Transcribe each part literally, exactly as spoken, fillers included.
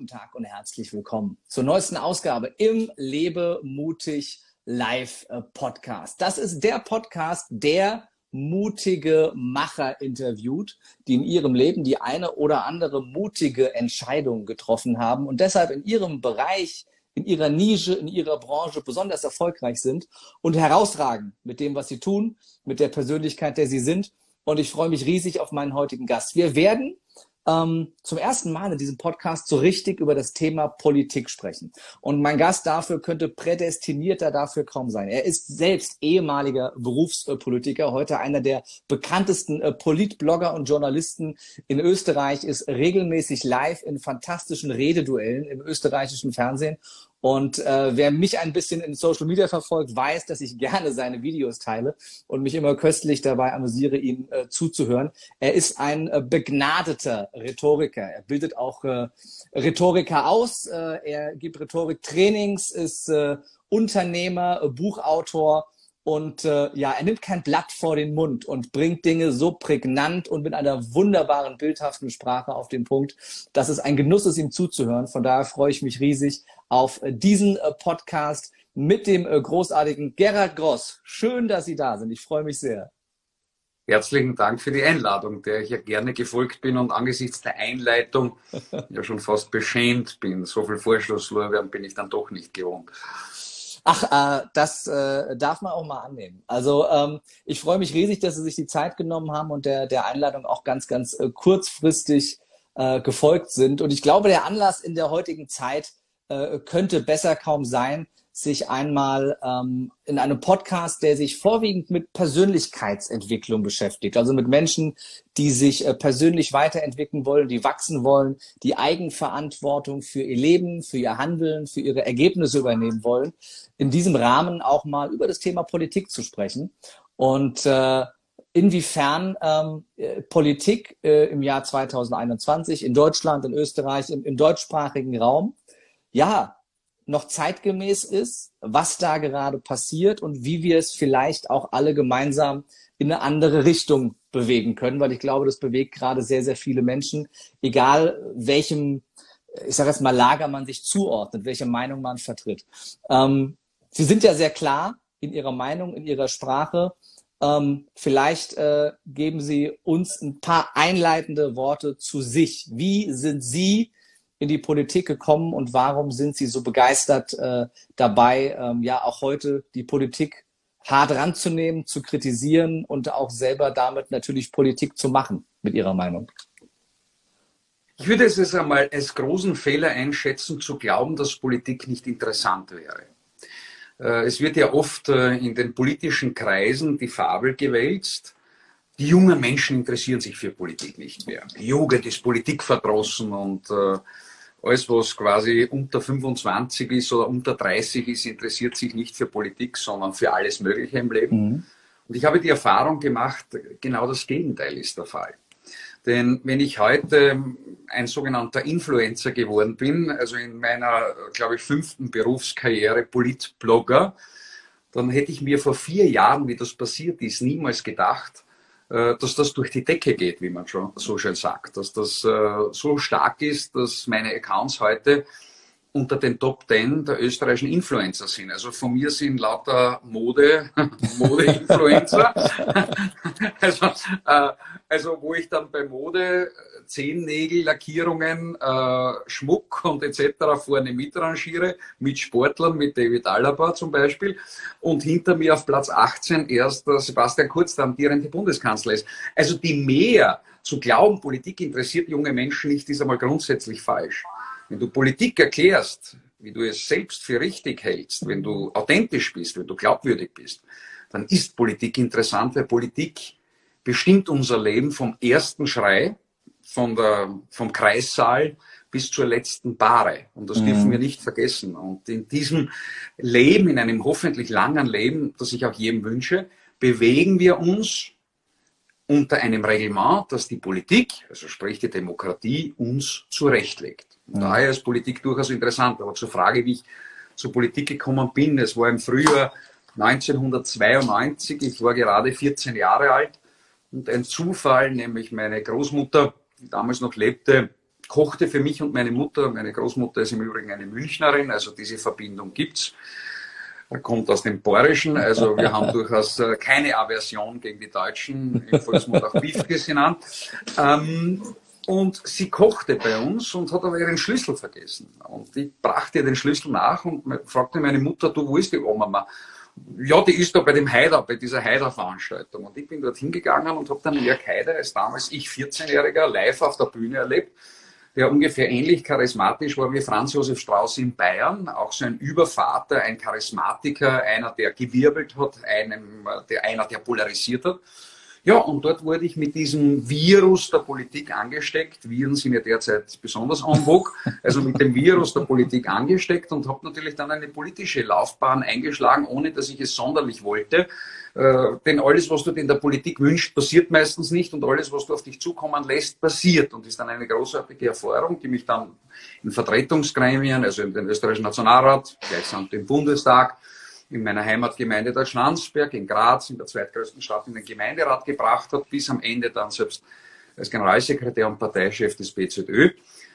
Tag und herzlich willkommen zur neuesten Ausgabe im Lebe mutig Live Podcast. Das ist der Podcast, der mutige Macher interviewt, die in ihrem Leben die eine oder andere mutige Entscheidung getroffen haben und deshalb in ihrem Bereich, in ihrer Nische, in ihrer Branche besonders erfolgreich sind und herausragen mit dem, was sie tun, mit der Persönlichkeit, der sie sind. Und ich freue mich riesig auf meinen heutigen Gast. Wir werden ähm, zum ersten Mal in diesem Podcast so richtig über das Thema Politik sprechen. Und mein Gast dafür könnte prädestinierter dafür kaum sein. Er ist selbst ehemaliger Berufspolitiker, heute einer der bekanntesten äh, Politblogger und Journalisten in Österreich, ist regelmäßig live in fantastischen Rededuellen im österreichischen Fernsehen. Und äh, wer mich ein bisschen in Social Media verfolgt, weiß, dass ich gerne seine Videos teile und mich immer köstlich dabei amüsiere, ihm äh, zuzuhören. Er ist ein äh, begnadeter Rhetoriker. Er bildet auch äh, Rhetoriker aus. Äh, er gibt Rhetoriktrainings, ist äh, Unternehmer, äh, Buchautor. Und äh, ja, er nimmt kein Blatt vor den Mund und bringt Dinge so prägnant und mit einer wunderbaren, bildhaften Sprache auf den Punkt, dass es ein Genuss ist, ihm zuzuhören. Von daher freue ich mich riesig auf äh, diesen äh, Podcast mit dem äh, großartigen Gerhard Gross. Schön, dass Sie da sind. Ich freue mich sehr. Herzlichen Dank für die Einladung, der ich ja gerne gefolgt bin und angesichts der Einleitung ja schon fast beschämt bin. So viel Vorschusslorbeeren bin ich dann doch nicht gewohnt. Ach, äh, das äh, darf man auch mal annehmen. Also ähm, ich freue mich riesig, dass Sie sich die Zeit genommen haben und der, der Einladung auch ganz, ganz äh, kurzfristig äh, gefolgt sind. Und ich glaube, der Anlass in der heutigen Zeit äh, könnte besser kaum sein, sich einmal ähm, in einem Podcast, der sich vorwiegend mit Persönlichkeitsentwicklung beschäftigt, also mit Menschen, die sich äh, persönlich weiterentwickeln wollen, die wachsen wollen, die Eigenverantwortung für ihr Leben, für ihr Handeln, für ihre Ergebnisse übernehmen wollen, in diesem Rahmen auch mal über das Thema Politik zu sprechen und äh, inwiefern ähm, äh, Politik äh, im Jahr zweitausendeinundzwanzig in Deutschland, in Österreich, im, im deutschsprachigen Raum, ja, noch zeitgemäß ist, was da gerade passiert und wie wir es vielleicht auch alle gemeinsam in eine andere Richtung bewegen können, weil ich glaube, das bewegt gerade sehr, sehr viele Menschen, egal welchem, ich sage jetzt mal, Lager man sich zuordnet, welche Meinung man vertritt. Ähm, Sie sind ja sehr klar in Ihrer Meinung, in Ihrer Sprache. Ähm, vielleicht äh, geben Sie uns ein paar einleitende Worte zu sich. Wie sind Sie in die Politik gekommen und warum sind Sie so begeistert äh, dabei, ähm, ja auch heute die Politik hart ranzunehmen, zu kritisieren und auch selber damit natürlich Politik zu machen, mit Ihrer Meinung? Ich würde es jetzt einmal als großen Fehler einschätzen, zu glauben, dass Politik nicht interessant wäre. Äh, es wird ja oft äh, in den politischen Kreisen die Fabel gewälzt, die jungen Menschen interessieren sich für Politik nicht mehr. Die Jugend ist politikverdrossen und äh, alles, was quasi unter fünfundzwanzig ist oder unter dreißig ist, interessiert sich nicht für Politik, sondern für alles Mögliche im Leben. Mhm. Und ich habe die Erfahrung gemacht, genau das Gegenteil ist der Fall. Denn wenn ich heute ein sogenannter Influencer geworden bin, also in meiner, glaube ich, fünften Berufskarriere Politblogger, dann hätte ich mir vor vier Jahren, wie das passiert ist, niemals gedacht, dass das durch die Decke geht, wie man schon so schön sagt. Dass das äh, so stark ist, dass meine Accounts heute unter den Top Ten der österreichischen Influencer sind. Also von mir sind lauter Mode, Mode-Influencer. also, äh, also wo ich dann bei Mode Zehennägel, Lackierungen, äh, Schmuck und et cetera vorne mitrangiere, mit Sportlern, mit David Alaba zum Beispiel. Und hinter mir auf Platz achtzehn erst äh, Sebastian Kurz, der amtierende Bundeskanzler ist. Also die Mehr zu glauben, Politik interessiert junge Menschen nicht, ist einmal grundsätzlich falsch. Wenn du Politik erklärst, wie du es selbst für richtig hältst, wenn du authentisch bist, wenn du glaubwürdig bist, dann ist Politik interessant, weil Politik bestimmt unser Leben vom ersten Schrei, von der, vom Kreissaal bis zur letzten Bahre. Und das mhm. dürfen wir nicht vergessen. Und in diesem Leben, in einem hoffentlich langen Leben, das ich auch jedem wünsche, bewegen wir uns unter einem Reglement, das die Politik, also sprich die Demokratie, uns zurechtlegt. Und daher ist Politik durchaus interessant. Aber zur Frage, wie ich zur Politik gekommen bin, es war im Frühjahr neunzehnhundertzweiundneunzig, ich war gerade vierzehn Jahre alt und ein Zufall, nämlich meine Großmutter, die damals noch lebte, kochte für mich und meine Mutter. Meine Großmutter ist im Übrigen eine Münchnerin, also diese Verbindung gibt's. Er kommt aus dem Bayerischen, also wir haben durchaus keine Aversion gegen die Deutschen, im Volksmund auch Biefkes genannt. Ähm, und sie kochte bei uns und hat aber ihren Schlüssel vergessen. Und ich brachte ihr den Schlüssel nach und fragte meine Mutter, du, wo ist die Oma? Ja, die ist da bei dem Haider, bei dieser Haider-Veranstaltung. Und ich bin dort hingegangen und habe dann Jörg Haider, als damals ich vierzehnjähriger, live auf der Bühne erlebt, der ungefähr ähnlich charismatisch war wie Franz Josef Strauß in Bayern, auch so ein Übervater, ein Charismatiker, einer, der gewirbelt hat, einem, der, einer, der polarisiert hat. Ja, und dort wurde ich mit diesem Virus der Politik angesteckt. Viren sind ja derzeit besonders en vogue. Also mit dem Virus der Politik angesteckt und habe natürlich dann eine politische Laufbahn eingeschlagen, ohne dass ich es sonderlich wollte. Äh, denn alles, was du dir in der Politik wünschst, passiert meistens nicht und alles, was du auf dich zukommen lässt, passiert. Und ist dann eine großartige Erfahrung, die mich dann in Vertretungsgremien, also in den österreichischen Nationalrat, gleichsam den Bundestag, in meiner Heimatgemeinde der Schlanzberg, in Graz, in der zweitgrößten Stadt, in den Gemeinderat gebracht hat, bis am Ende dann selbst als Generalsekretär und Parteichef des B Z Ö.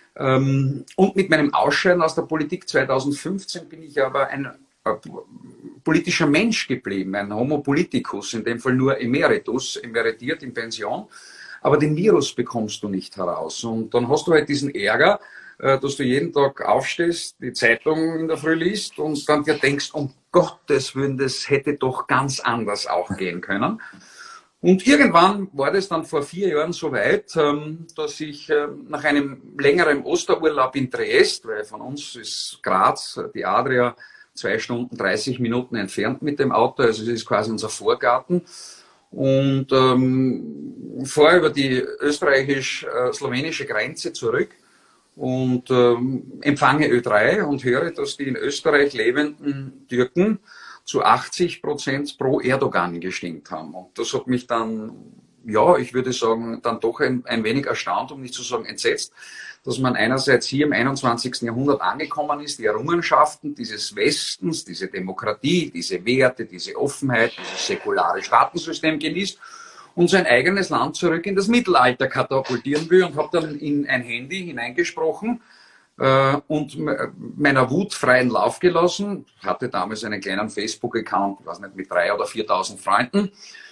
Und mit meinem Ausscheiden aus der Politik zweitausendfünfzehn bin ich aber ein politischer Mensch geblieben, ein Homo politicus, in dem Fall nur Emeritus, emeritiert in Pension. Aber den Virus bekommst du nicht heraus. Und dann hast du halt diesen Ärger, dass du jeden Tag aufstehst, die Zeitung in der Früh liest und dann dir denkst, um Gottes Willen, das hätte doch ganz anders auch gehen können. Und irgendwann war das dann vor vier Jahren so weit, dass ich nach einem längeren Osterurlaub in Triest, weil von uns ist Graz, die Adria, zwei Stunden dreißig Minuten entfernt mit dem Auto, also es ist quasi unser Vorgarten, und ähm, fahre über die österreichisch-slowenische Grenze zurück und ähm, empfange Ö drei und höre, dass die in Österreich lebenden Türken zu achtzig Prozent pro Erdogan gestimmt haben. Und das hat mich dann, ja, ich würde sagen, dann doch ein, ein wenig erstaunt, um nicht zu sagen entsetzt, dass man einerseits hier im einundzwanzigsten Jahrhundert angekommen ist, die Errungenschaften dieses Westens, diese Demokratie, diese Werte, diese Offenheit, dieses säkulare Staatensystem genießt und sein eigenes Land zurück in das Mittelalter katapultieren will, und habe dann in ein Handy hineingesprochen äh, und meiner Wut freien Lauf gelassen. Ich hatte damals einen kleinen Facebook-Account, ich weiß nicht, mit drei oder viertausend Freunden.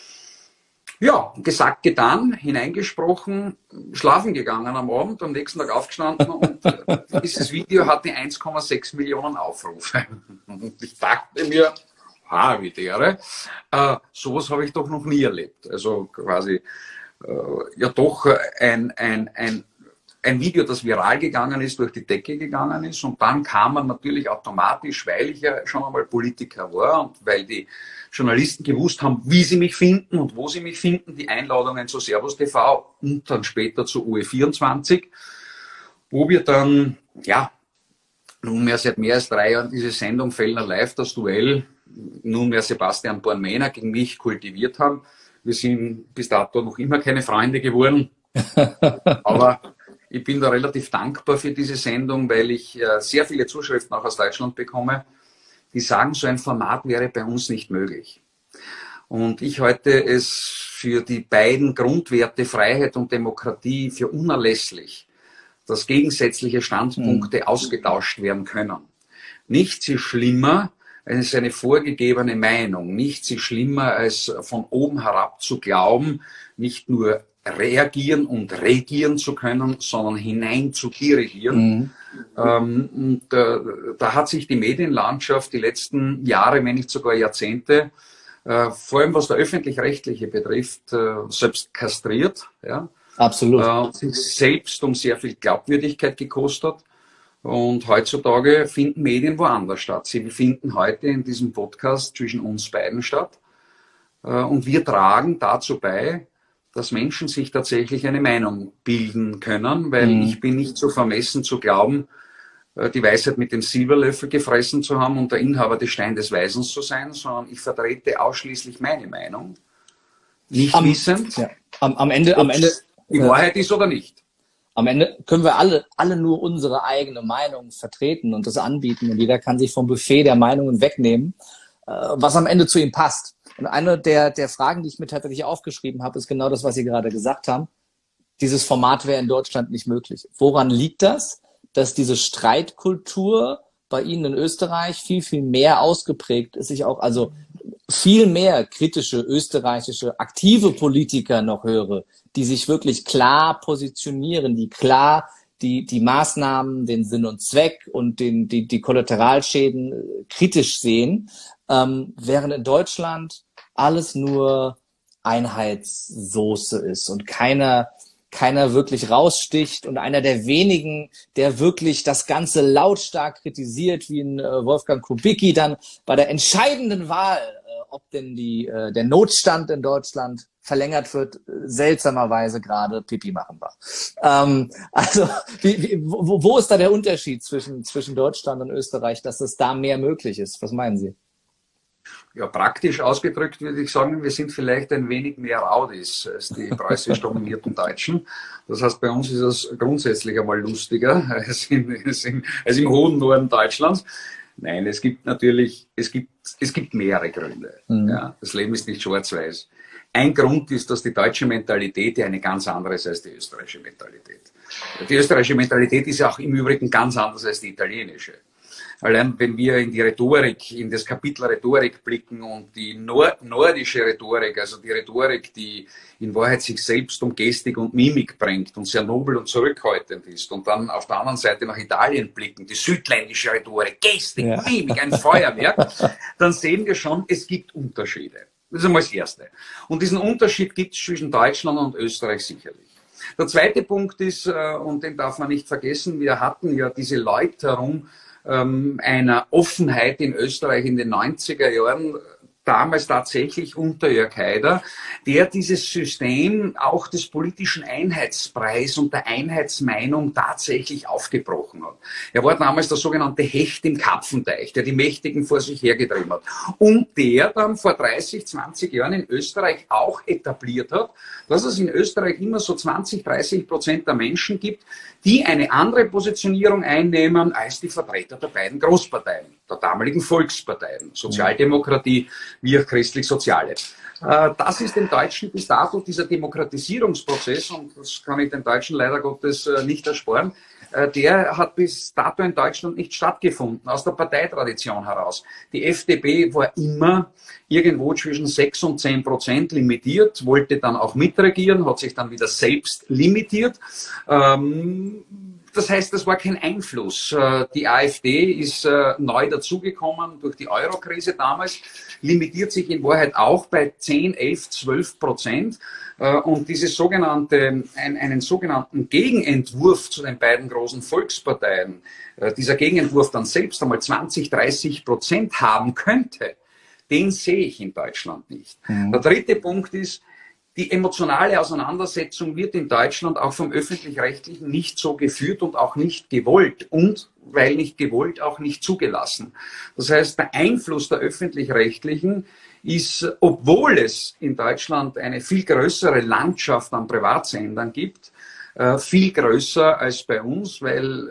Ja, gesagt, getan, hineingesprochen, schlafen gegangen am Abend, am nächsten Tag aufgestanden und dieses Video hatte eins Komma sechs Millionen Aufrufe. Und ich dachte mir, ha, wie der, äh, sowas habe ich doch noch nie erlebt. Also quasi, äh, ja doch ein, ein, ein, ein Video, das viral gegangen ist, durch die Decke gegangen ist, und dann kam man natürlich automatisch, weil ich ja schon einmal Politiker war und weil die Journalisten gewusst haben, wie sie mich finden und wo sie mich finden, die Einladungen zu Servus T V und dann später zu U E vierundzwanzig, wo wir dann, ja, nunmehr seit mehr als drei Jahren diese Sendung Fellner Live, das Duell, nunmehr Sebastian Bornmähner gegen mich kultiviert haben. Wir sind bis dato noch immer keine Freunde geworden, aber ich bin da relativ dankbar für diese Sendung, weil ich äh, sehr viele Zuschriften auch aus Deutschland bekomme, die sagen, so ein Format wäre bei uns nicht möglich. Und ich halte es für die beiden Grundwerte Freiheit und Demokratie für unerlässlich, dass gegensätzliche Standpunkte mhm. ausgetauscht werden können. Nichts ist schlimmer als eine vorgegebene Meinung. Nichts ist schlimmer als von oben herab zu glauben, nicht nur reagieren und regieren zu können, sondern hinein zu dirigieren. Mhm. Ähm, und äh, da hat sich die Medienlandschaft die letzten Jahre, wenn nicht sogar Jahrzehnte, äh, vor allem was der Öffentlich-Rechtliche betrifft, äh, selbst kastriert. Ja? Absolut. Äh, und sich selbst um sehr viel Glaubwürdigkeit gekostet. Und heutzutage finden Medien woanders statt. Sie finden heute in diesem Podcast zwischen uns beiden statt. Äh, und wir tragen dazu bei, dass Menschen sich tatsächlich eine Meinung bilden können, weil mhm. ich bin nicht so vermessen zu glauben, die Weisheit mit dem Silberlöffel gefressen zu haben und der Inhaber des Stein des Weisens zu sein, sondern ich vertrete ausschließlich meine Meinung, nicht am, wissend, ja. am, am Ende, am Ende die Wahrheit ist oder nicht. Am Ende können wir alle, alle nur unsere eigene Meinung vertreten und das anbieten, und jeder kann sich vom Buffet der Meinungen wegnehmen, was am Ende zu ihm passt. Und eine der, der Fragen, die ich mir tatsächlich aufgeschrieben habe, ist genau das, was Sie gerade gesagt haben. dieses Format wäre in Deutschland nicht möglich. Woran liegt das? Dass diese Streitkultur bei Ihnen in Österreich viel, viel mehr ausgeprägt ist. Ich auch also viel mehr kritische österreichische aktive Politiker noch höre, die sich wirklich klar positionieren, die klar die, die Maßnahmen, den Sinn und Zweck und den, die, die Kollateralschäden kritisch sehen, ähm, während in Deutschland alles nur Einheitssoße ist und keiner keiner wirklich raussticht und einer der wenigen, der wirklich das Ganze lautstark kritisiert, wie ein äh, Wolfgang Kubicki dann bei der entscheidenden Wahl, äh, ob denn die, äh, der Notstand in Deutschland verlängert wird, seltsamerweise gerade Pipi machen war. Ähm, also wie, wie, wo, wo ist da der Unterschied zwischen, zwischen Deutschland und Österreich, dass es da mehr möglich ist? Was meinen Sie? Ja, praktisch ausgedrückt würde ich sagen, wir sind vielleicht ein wenig mehr Raudis als die preußisch dominierten Deutschen. Das heißt, bei uns ist es grundsätzlich einmal lustiger als, in, als, in, als im hohen Norden Deutschlands. Nein, es gibt natürlich, es gibt, es gibt mehrere Gründe. Mhm. Ja, das Leben ist nicht schwarz-weiß. Ein Grund ist, dass die deutsche Mentalität ja eine ganz andere ist als die österreichische Mentalität. Die österreichische Mentalität ist ja auch im Übrigen ganz anders als die italienische. Allein wenn wir in die Rhetorik, in das Kapitel Rhetorik blicken und die nord nordische Rhetorik, also die Rhetorik, die in Wahrheit sich selbst um Gestik und Mimik bringt und sehr nobel und zurückhaltend ist, und dann auf der anderen Seite nach Italien blicken, die südländische Rhetorik, Gestik, ja. Mimik, ein Feuerwerk, dann sehen wir schon, es gibt Unterschiede. Das ist einmal das Erste. Und diesen Unterschied gibt es zwischen Deutschland und Österreich sicherlich. Der zweite Punkt ist, und den darf man nicht vergessen, wir hatten ja diese Läuterung einer Offenheit in Österreich in den neunziger Jahren, damals tatsächlich unter Jörg Haider, der dieses System auch des politischen Einheitspreis und der Einheitsmeinung tatsächlich aufgebrochen hat. Er war damals der sogenannte Hecht im Karpfenteich, der die Mächtigen vor sich hergetrieben hat und der dann vor dreißig, zwanzig Jahren in Österreich auch etabliert hat, dass es in Österreich immer so zwanzig, dreißig Prozent der Menschen gibt, die eine andere Positionierung einnehmen als die Vertreter der beiden Großparteien, der damaligen Volksparteien, Sozialdemokratie wie auch Christlich-Soziale. Das ist dem Deutschen bis dato dieser Demokratisierungsprozess, und das kann ich den Deutschen leider Gottes nicht ersparen, der hat bis dato in Deutschland nicht stattgefunden, aus der Parteitradition heraus. Die F D P war immer irgendwo zwischen sechs und zehn Prozent limitiert, wollte dann auch mitregieren, hat sich dann wieder selbst limitiert. Ähm, Das heißt, das war kein Einfluss. Die AfD ist neu dazugekommen durch die Euro-Krise damals, limitiert sich in Wahrheit auch bei zehn, elf, zwölf Prozent. Und dieses sogenannte, einen sogenannten Gegenentwurf zu den beiden großen Volksparteien, dieser Gegenentwurf dann selbst einmal zwanzig, dreißig Prozent haben könnte, den sehe ich in Deutschland nicht. Mhm. Der dritte Punkt ist, die emotionale Auseinandersetzung wird in Deutschland auch vom Öffentlich-Rechtlichen nicht so geführt und auch nicht gewollt und, weil nicht gewollt, auch nicht zugelassen. Das heißt, der Einfluss der Öffentlich-Rechtlichen ist, obwohl es in Deutschland eine viel größere Landschaft an Privatsendern gibt, viel größer als bei uns, weil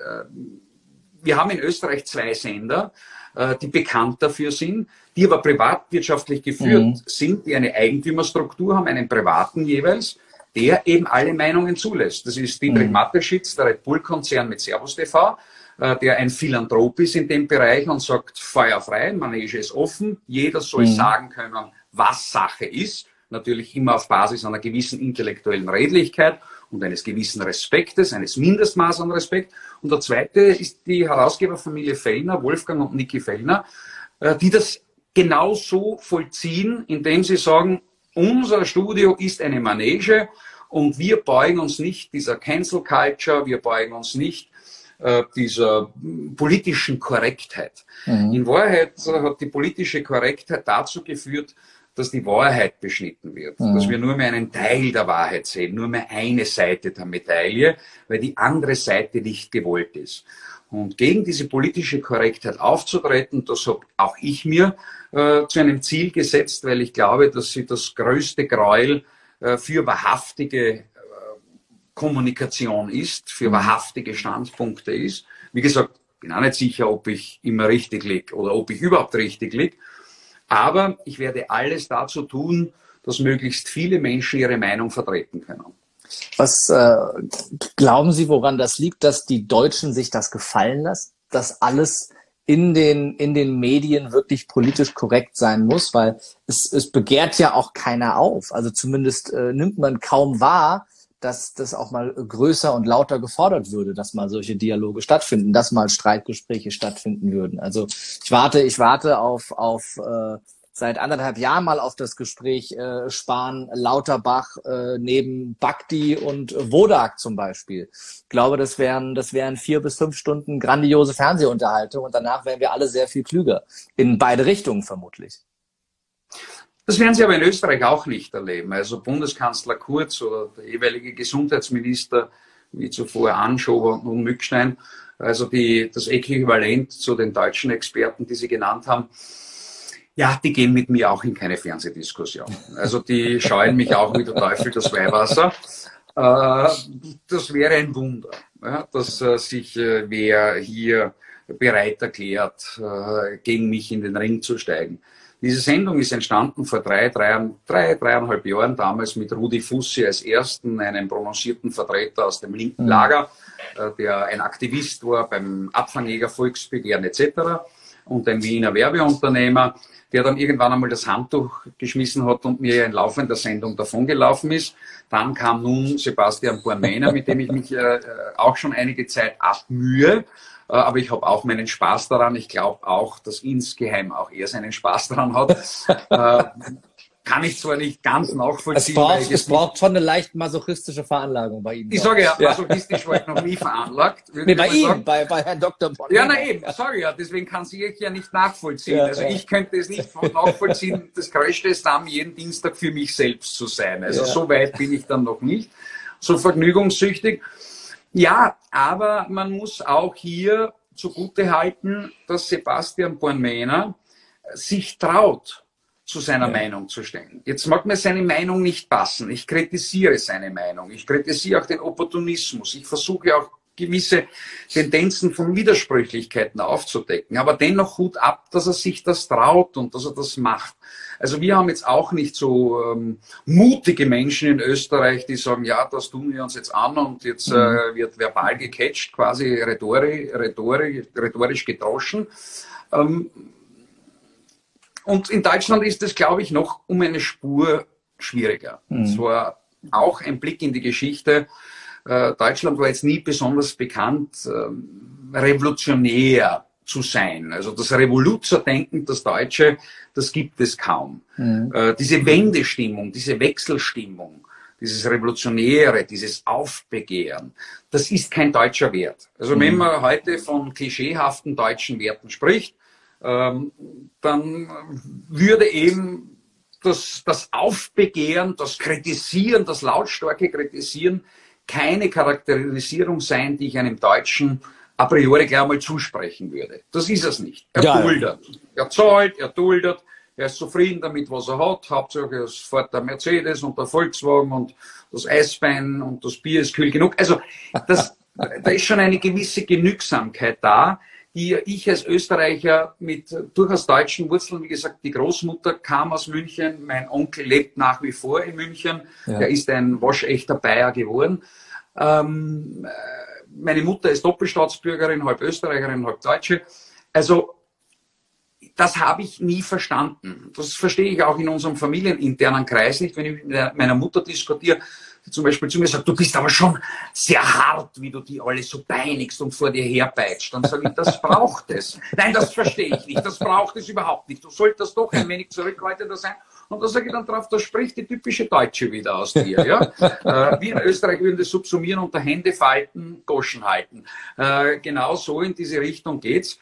wir haben in Österreich zwei Sender, die bekannt dafür sind, die aber privatwirtschaftlich geführt mhm. sind, die eine Eigentümerstruktur haben, einen privaten jeweils, der eben alle Meinungen zulässt. Das ist Dietrich mhm. Mateschitz, der Red Bull-Konzern mit Servus T V, der ein Philanthrop ist in dem Bereich und sagt, feuerfrei, Manege ist offen, jeder soll mhm. sagen können, was Sache ist, natürlich immer auf Basis einer gewissen intellektuellen Redlichkeit und eines gewissen Respektes, eines Mindestmaß an Respekt. Und der zweite ist die Herausgeberfamilie Fellner, Wolfgang und Niki Fellner, die das genau so vollziehen, indem sie sagen, unser Studio ist eine Manege und wir beugen uns nicht dieser Cancel Culture, wir beugen uns nicht äh, dieser politischen Korrektheit. Mhm. In Wahrheit hat die politische Korrektheit dazu geführt, dass die Wahrheit beschnitten wird, mhm. dass wir nur mehr einen Teil der Wahrheit sehen, nur mehr eine Seite der Medaille, weil die andere Seite nicht gewollt ist. Und gegen diese politische Korrektheit aufzutreten, das habe auch ich mir äh, zu einem Ziel gesetzt, weil ich glaube, dass sie das größte Gräuel äh, für wahrhaftige äh, Kommunikation ist, für mhm. wahrhaftige Standpunkte ist. Wie gesagt, bin auch nicht sicher, ob ich immer richtig liege oder ob ich überhaupt richtig liege. Aber ich werde alles dazu tun, dass möglichst viele Menschen ihre Meinung vertreten können. Was äh, glauben Sie, woran das liegt, dass die Deutschen sich das gefallen lassen, dass alles in den, in den Medien wirklich politisch korrekt sein muss? Weil es, es begehrt ja auch keiner auf. Also zumindest äh, nimmt man kaum wahr, dass das auch mal größer und lauter gefordert würde, dass mal solche Dialoge stattfinden, dass mal Streitgespräche stattfinden würden. Also ich warte, ich warte auf, auf äh, seit anderthalb Jahren mal auf das Gespräch äh, Spahn-Lauterbach äh, neben Bakti und Wodak zum Beispiel. Ich glaube, das wären, das wären vier bis fünf Stunden grandiose Fernsehunterhaltung und danach wären wir alle sehr viel klüger. In beide Richtungen vermutlich. Das werden Sie aber in Österreich auch nicht erleben. Also Bundeskanzler Kurz oder der jeweilige Gesundheitsminister, wie zuvor Anschober und Mückstein, also die, das Äquivalent zu den deutschen Experten, die Sie genannt haben, ja, die gehen mit mir auch in keine Fernsehdiskussion. Also die scheuen mich auch wie der Teufel das Weihwasser. Das wäre ein Wunder, dass sich wer hier bereit erklärt, gegen mich in den Ring zu steigen. Diese Sendung ist entstanden vor drei, drei, drei, dreieinhalb Jahren, damals mit Rudi Fussi als ersten, einem prononcierten Vertreter aus dem linken Lager, der ein Aktivist war beim Abfangjäger Volksbegehren et cetera und ein Wiener Werbeunternehmer, der dann irgendwann einmal das Handtuch geschmissen hat und mir in laufender Sendung davongelaufen ist. Dann kam nun Sebastian Bornmeiner, mit dem ich mich äh, auch schon einige Zeit abmühe. Aber ich habe auch meinen Spaß daran. Ich glaube auch, dass insgeheim auch er seinen Spaß daran hat. äh, kann ich zwar nicht ganz nachvollziehen. Es braucht, es braucht schon eine leicht masochistische Veranlagung bei Ihnen. Ich sage ja, masochistisch war ich noch nie veranlagt. Nee, bei Ihnen, bei, bei Herrn Doktor Bornmeiner. Ja, na eben, sage ich ja. Deswegen kann sie ich ja nicht nachvollziehen. Ja, also ja. ich könnte es nicht nachvollziehen, das Größte ist dann jeden Dienstag für mich selbst zu sein. Also Ja. so weit bin ich dann noch nicht. So vergnügungssüchtig. Ja, aber man muss auch hier zugute halten, dass Sebastian Bornmeiner sich traut, zu seiner ja. Meinung zu stehen. Jetzt mag mir seine Meinung nicht passen. Ich kritisiere seine Meinung. Ich kritisiere auch den Opportunismus. Ich versuche auch gewisse Tendenzen von Widersprüchlichkeiten aufzudecken. Aber dennoch Hut ab, dass er sich das traut und dass er das macht. Also wir haben jetzt auch nicht so ähm, mutige Menschen in Österreich, die sagen, ja, das tun wir uns jetzt an und jetzt äh, wird verbal gecatcht, quasi rhetorisch, rhetorisch, rhetorisch gedroschen. Ähm, und in Deutschland ist es, glaube ich, noch um eine Spur schwieriger. Mhm. Es war auch ein Blick in die Geschichte. Äh, Deutschland war jetzt nie besonders bekannt, äh, revolutionär zu sein. Also das Revoluzerdenken, das Deutsche, das gibt es kaum. Mhm. Äh, diese Wendestimmung, diese Wechselstimmung, dieses Revolutionäre, dieses Aufbegehren, das ist kein deutscher Wert. Also mhm. wenn man heute von klischeehaften deutschen Werten spricht, ähm, dann würde eben das, das Aufbegehren, das Kritisieren, das lautstarke Kritisieren keine Charakterisierung sein, die ich einem Deutschen a priori gleich mal zusprechen würde. Das ist es nicht. Er ja, duldet. Er zahlt, er duldet, er ist zufrieden damit, was er hat. Hauptsache es fährt der Mercedes und der Volkswagen und das Eisbein und das Bier ist kühl genug. Also das, da ist schon eine gewisse Genügsamkeit da, die ich als Österreicher mit durchaus deutschen Wurzeln, wie gesagt, die Großmutter kam aus München, mein Onkel lebt nach wie vor in München, ja. Er ist ein waschechter Bayer geworden. Ähm, meine Mutter ist Doppelstaatsbürgerin, halb Österreicherin, halb Deutsche. Also das habe ich nie verstanden. Das verstehe ich auch in unserem familieninternen Kreis nicht, wenn ich mit meiner Mutter diskutiere, die zum Beispiel zu mir sagt, du bist aber schon sehr hart, wie du die alle so peinigst und vor dir herpeitscht. Dann sage ich, das braucht es. Nein, das verstehe ich nicht. Das braucht es überhaupt nicht. Du solltest doch ein wenig zurückhaltender sein. Und da sage ich dann drauf, da spricht die typische Deutsche wieder aus dir. Ja? äh, wir in Österreich würden das subsumieren unter Hände falten, Goschen halten. Äh, genau so in diese Richtung geht's.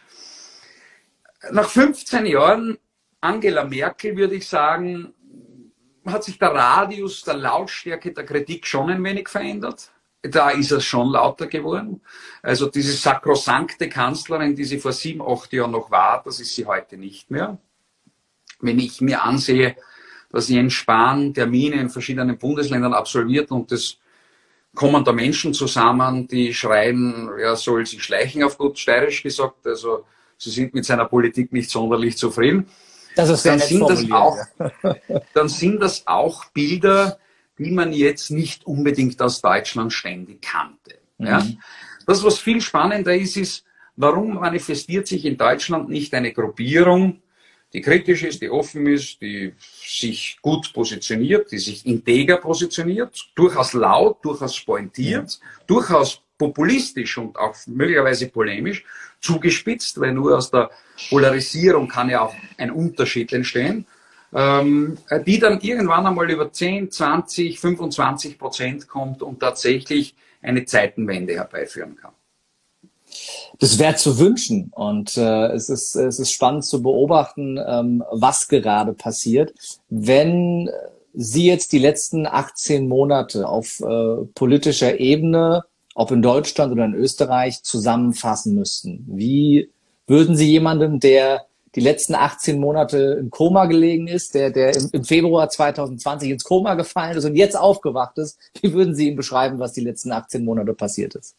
Nach fünfzehn Jahren Angela Merkel, würde ich sagen, hat sich der Radius der Lautstärke der Kritik schon ein wenig verändert. Da ist es schon lauter geworden. Also diese sakrosankte Kanzlerin, die sie vor sieben, acht Jahren noch war, das ist sie heute nicht mehr. Wenn ich mir ansehe, dass Jens Spahn Termine in verschiedenen Bundesländern absolviert und es kommen da Menschen zusammen, die schreien, er soll sich schleichen, auf gut steirisch gesagt. Also sie sind mit seiner Politik nicht sonderlich zufrieden. Das ist dann, sind das auch, dann sind das auch Bilder, die man jetzt nicht unbedingt aus Deutschland ständig kannte. Mhm. Ja? Das, was viel spannender ist, ist, warum manifestiert sich in Deutschland nicht eine Gruppierung, die kritisch ist, die offen ist, die sich gut positioniert, die sich integer positioniert, durchaus laut, durchaus pointiert, mhm. durchaus populistisch und auch möglicherweise polemisch, zugespitzt, weil nur aus der Polarisierung kann ja auch ein Unterschied entstehen, ähm, die dann irgendwann einmal über zehn, zwanzig, fünfundzwanzig Prozent kommt und tatsächlich eine Zeitenwende herbeiführen kann. Das wäre zu wünschen und äh, es ist es ist spannend zu beobachten, ähm, was gerade passiert. Wenn Sie jetzt die letzten achtzehn Monate auf äh, politischer Ebene, ob in Deutschland oder in Österreich, zusammenfassen müssten, wie würden Sie jemandem, der die letzten achtzehn Monate im Koma gelegen ist, der der im, im Februar zwanzig zwanzig ins Koma gefallen ist und jetzt aufgewacht ist, wie würden Sie ihm beschreiben, was die letzten achtzehn Monate passiert ist?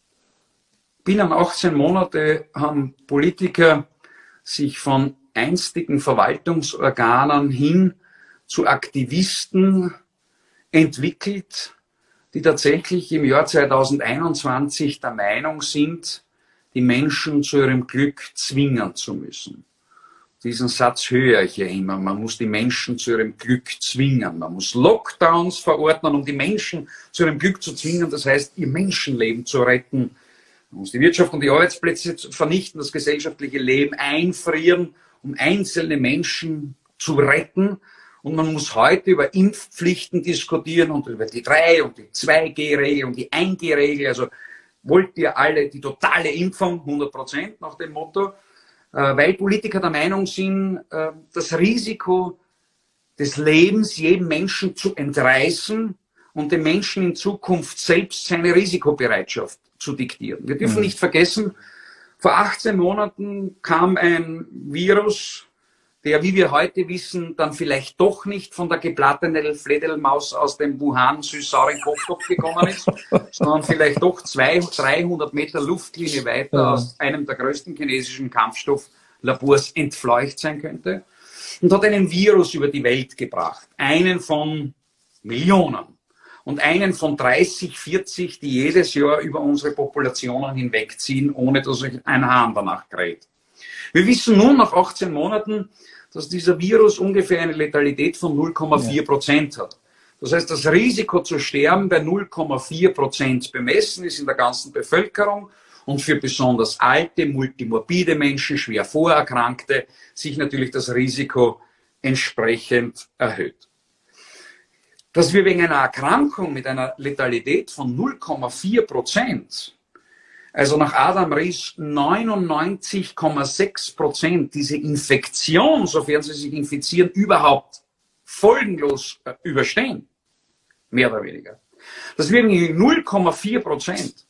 Binnen achtzehn Monate haben Politiker sich von einstigen Verwaltungsorganen hin zu Aktivisten entwickelt, die tatsächlich im Jahr zweitausendeinundzwanzig der Meinung sind, die Menschen zu ihrem Glück zwingen zu müssen. Diesen Satz höre ich ja immer. Man muss die Menschen zu ihrem Glück zwingen. Man muss Lockdowns verordnen, um die Menschen zu ihrem Glück zu zwingen. Das heißt, ihr Menschenleben zu retten. Man muss die Wirtschaft und die Arbeitsplätze vernichten, das gesellschaftliche Leben einfrieren, um einzelne Menschen zu retten. Und man muss heute über Impfpflichten diskutieren und über die drei und die zwei G Regel und die ein G Regel. Also wollt ihr alle die totale Impfung, hundert Prozent nach dem Motto, weil Politiker der Meinung sind, das Risiko des Lebens jedem Menschen zu entreißen und dem Menschen in Zukunft selbst seine Risikobereitschaft zu diktieren. Wir dürfen mhm. nicht vergessen, vor achtzehn Monaten kam ein Virus, der, wie wir heute wissen, dann vielleicht doch nicht von der geblattenen Fledermaus aus dem Wuhan-süß-sauren Kochtopf gekommen ist, sondern vielleicht doch zweihundert, dreihundert Meter Luftlinie weiter ja. aus einem der größten chinesischen Kampfstofflabors entfleucht sein könnte und hat einen Virus über die Welt gebracht. Einen von Millionen. Und einen von dreißig, vierzig, die jedes Jahr über unsere Populationen hinwegziehen, ohne dass sich ein Hahn danach kräht. Wir wissen nun nach achtzehn Monaten, dass dieser Virus ungefähr eine Letalität von null Komma vier Prozent hat. Das heißt, das Risiko zu sterben bei null Komma vier Prozent bemessen ist in der ganzen Bevölkerung und für besonders alte, multimorbide Menschen, schwer Vorerkrankte, sich natürlich das Risiko entsprechend erhöht. Dass wir wegen einer Erkrankung mit einer Letalität von null Komma vier Prozent, also nach Adam Ries neunundneunzig Komma sechs Prozent diese Infektion, sofern sie sich infizieren, überhaupt folgenlos überstehen, mehr oder weniger. Dass wir wegen null Komma vier Prozent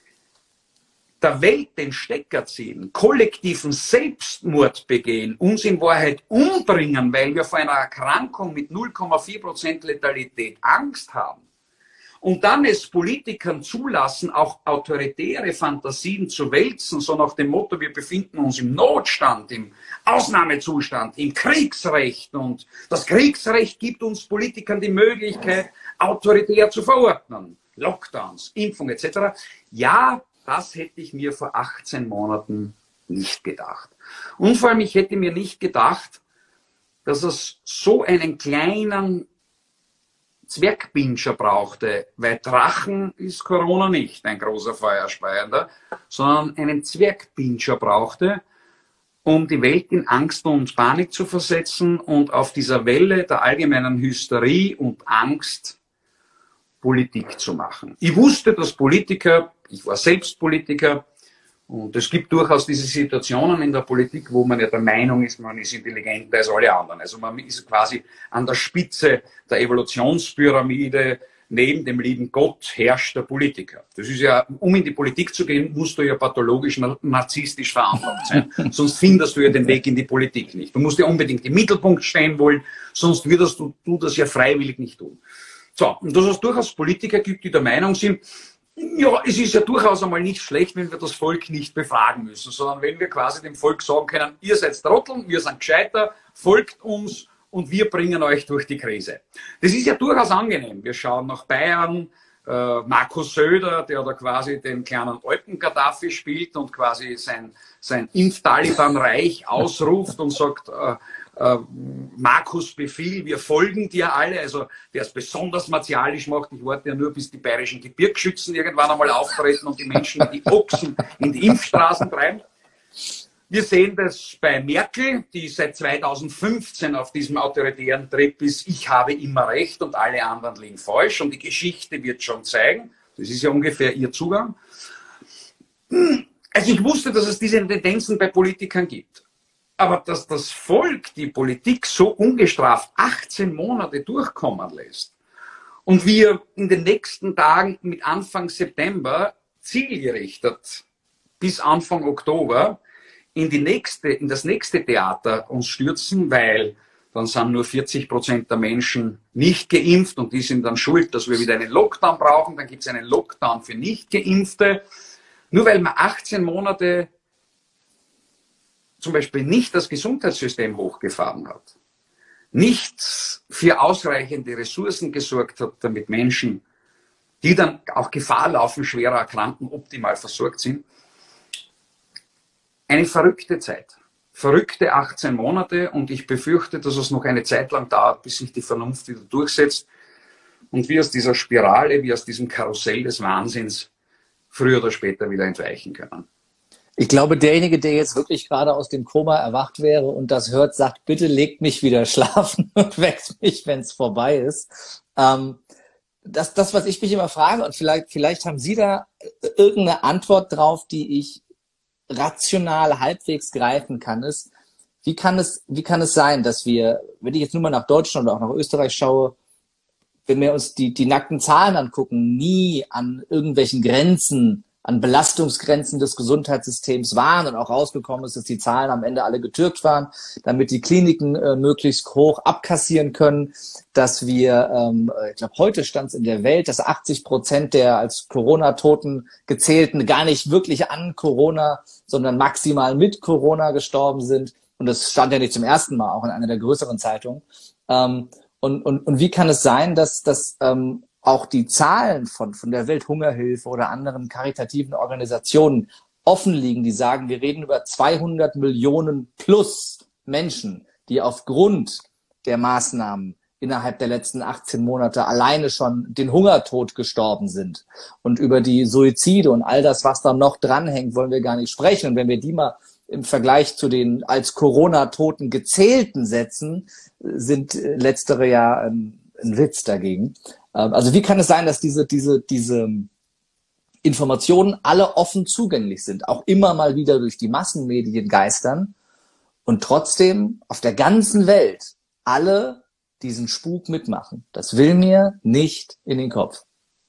der Welt den Stecker ziehen, kollektiven Selbstmord begehen, uns in Wahrheit umbringen, weil wir vor einer Erkrankung mit null Komma vier Prozent Letalität Angst haben und dann es Politikern zulassen, auch autoritäre Fantasien zu wälzen, so nach dem Motto, wir befinden uns im Notstand, im Ausnahmezustand, im Kriegsrecht und das Kriegsrecht gibt uns Politikern die Möglichkeit, autoritär zu verordnen. Lockdowns, Impfung et cetera. Ja, das hätte ich mir vor achtzehn Monaten nicht gedacht. Und vor allem, ich hätte mir nicht gedacht, dass es so einen kleinen Zwergpinscher brauchte, weil Drachen ist Corona nicht ein großer Feuerspeiender, sondern einen Zwergpinscher brauchte, um die Welt in Angst und Panik zu versetzen und auf dieser Welle der allgemeinen Hysterie und Angst Politik zu machen. Ich wusste, dass Politiker, ich war selbst Politiker, und es gibt durchaus diese Situationen in der Politik, wo man ja der Meinung ist, man ist intelligenter als alle anderen. Also man ist quasi an der Spitze der Evolutionspyramide, neben dem lieben Gott herrscht der Politiker. Das ist ja, um in die Politik zu gehen, musst du ja pathologisch narzisstisch veranlagt sein. Sonst findest du ja den Weg in die Politik nicht. Du musst ja unbedingt im Mittelpunkt stehen wollen, sonst würdest du, du das ja freiwillig nicht tun. So, und dass es durchaus Politiker gibt, die der Meinung sind, ja, es ist ja durchaus einmal nicht schlecht, wenn wir das Volk nicht befragen müssen, sondern wenn wir quasi dem Volk sagen können, ihr seid Trotteln, wir sind gescheiter, folgt uns und wir bringen euch durch die Krise. Das ist ja durchaus angenehm. Wir schauen nach Bayern, äh, Markus Söder, der da quasi den kleinen Alpen-Gaddafi spielt und quasi sein, sein Impf-Taliban-Reich ausruft und sagt, äh, äh, Markus Befehl, wir folgen dir alle. Also der es besonders martialisch macht. Ich warte ja nur, bis die bayerischen Gebirgsschützen irgendwann einmal auftreten und die Menschen die Ochsen in die Impfstraßen treiben. Wir sehen das bei Merkel, die seit zweitausendfünfzehn auf diesem autoritären Trip ist, ich habe immer recht und alle anderen liegen falsch. Und die Geschichte wird schon zeigen, das ist ja ungefähr ihr Zugang. Also ich wusste, dass es diese Tendenzen bei Politikern gibt. Aber dass das Volk die Politik so ungestraft achtzehn Monate durchkommen lässt und wir in den nächsten Tagen mit Anfang September zielgerichtet bis Anfang Oktober in, die nächste, in das nächste Theater uns stürzen, weil dann sind nur vierzig Prozent der Menschen nicht geimpft und die sind dann schuld, dass wir wieder einen Lockdown brauchen. Dann gibt es einen Lockdown für Nicht-Geimpfte. Nur weil man achtzehn Monate zum Beispiel nicht das Gesundheitssystem hochgefahren hat, nicht für ausreichende Ressourcen gesorgt hat, damit Menschen, die dann auch Gefahr laufen, schwerer erkranken, optimal versorgt sind. Eine verrückte Zeit. Verrückte achtzehn Monate und ich befürchte, dass es noch eine Zeit lang dauert, bis sich die Vernunft wieder durchsetzt und wir aus dieser Spirale, wie aus diesem Karussell des Wahnsinns früher oder später wieder entweichen können. Ich glaube, derjenige, der jetzt wirklich gerade aus dem Koma erwacht wäre und das hört, sagt, bitte legt mich wieder schlafen und weckt mich, wenn es vorbei ist. Ähm, das, das, was ich mich immer frage, und vielleicht, vielleicht haben Sie da irgendeine Antwort drauf, die ich rational halbwegs greifen kann, ist, wie kann es, wie kann es sein, dass wir, wenn ich jetzt nur mal nach Deutschland oder auch nach Österreich schaue, wenn wir uns die, die nackten Zahlen angucken, nie an irgendwelchen Grenzen, an Belastungsgrenzen des Gesundheitssystems waren und auch rausgekommen ist, dass die Zahlen am Ende alle getürkt waren, damit die Kliniken äh, möglichst hoch abkassieren können, dass wir, ähm, ich glaube, heute stand es in der Welt, dass achtzig Prozent der als Corona-Toten gezählten gar nicht wirklich an Corona, sondern maximal mit Corona gestorben sind. Und das stand ja nicht zum ersten Mal, auch in einer der größeren Zeitungen. Ähm, und, und, und wie kann es sein, dass, dass ähm, auch die Zahlen von, von der Welthungerhilfe oder anderen karitativen Organisationen offen liegen, die sagen, wir reden über zweihundert Millionen plus Menschen, die aufgrund der Maßnahmen innerhalb der letzten achtzehn Monate alleine schon den Hungertod gestorben sind. Und über die Suizide und all das, was da noch dranhängt, wollen wir gar nicht sprechen. Und wenn wir die mal im Vergleich zu den als Corona-Toten gezählten setzen, sind letztere ja ein, ein Witz dagegen. Also wie kann es sein, dass diese, diese, diese Informationen alle offen zugänglich sind, auch immer mal wieder durch die Massenmedien geistern und trotzdem auf der ganzen Welt alle diesen Spuk mitmachen? Das will mir nicht in den Kopf.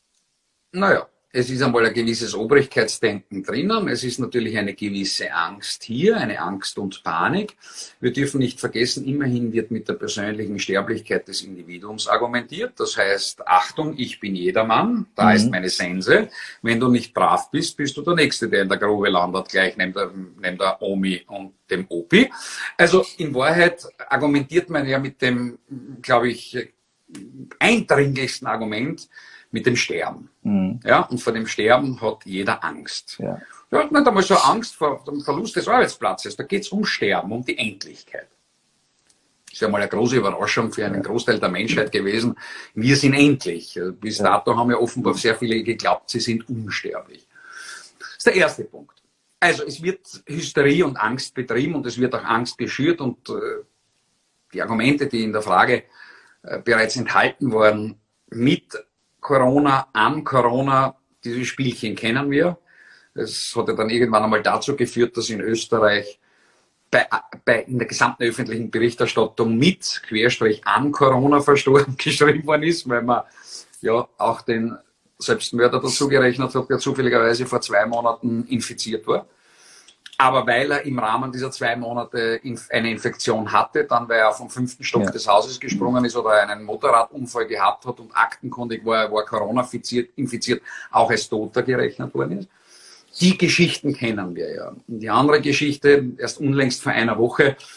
Naja, es ist einmal ein gewisses Obrigkeitsdenken drinnen. Es ist natürlich eine gewisse Angst hier, eine Angst und Panik. Wir dürfen nicht vergessen, immerhin wird mit der persönlichen Sterblichkeit des Individuums argumentiert. Das heißt, Achtung, ich bin jedermann, da mhm. ist meine Sense. Wenn du nicht brav bist, bist du der Nächste, der in der Grube landet, gleich neben der, neben der Omi und dem Opi. Also in Wahrheit argumentiert man ja mit dem, glaube ich, eindringlichsten Argument, mit dem Sterben. Mhm. Ja, und vor dem Sterben hat jeder Angst. Ja. Er hat nicht einmal so Angst vor dem Verlust des Arbeitsplatzes. Da geht es um Sterben, um die Endlichkeit. Das ist ja mal eine große Überraschung für einen Großteil der Menschheit gewesen. Wir sind endlich. Bis ja. dato haben ja offenbar sehr viele geglaubt, sie sind unsterblich. Das ist der erste Punkt. Also es wird Hysterie und Angst betrieben und es wird auch Angst geschürt und äh, die Argumente, die in der Frage äh, bereits enthalten waren, mit Corona, an Corona, diese Spielchen kennen wir. Es hat ja dann irgendwann einmal dazu geführt, dass in Österreich bei, bei, in der gesamten öffentlichen Berichterstattung mit Querstrich an Corona verstorben geschrieben worden ist, weil man ja auch den Selbstmörder dazu gerechnet hat, der zufälligerweise vor zwei Monaten infiziert war. Aber weil er im Rahmen dieser zwei Monate eine Infektion hatte, dann weil er vom fünften Stock ja. des Hauses gesprungen ist oder einen Motorradunfall gehabt hat und aktenkundig war, war Corona infiziert, infiziert, auch als Toter gerechnet worden ist. Die Geschichten kennen wir ja. Und die andere Geschichte, erst unlängst vor einer Woche,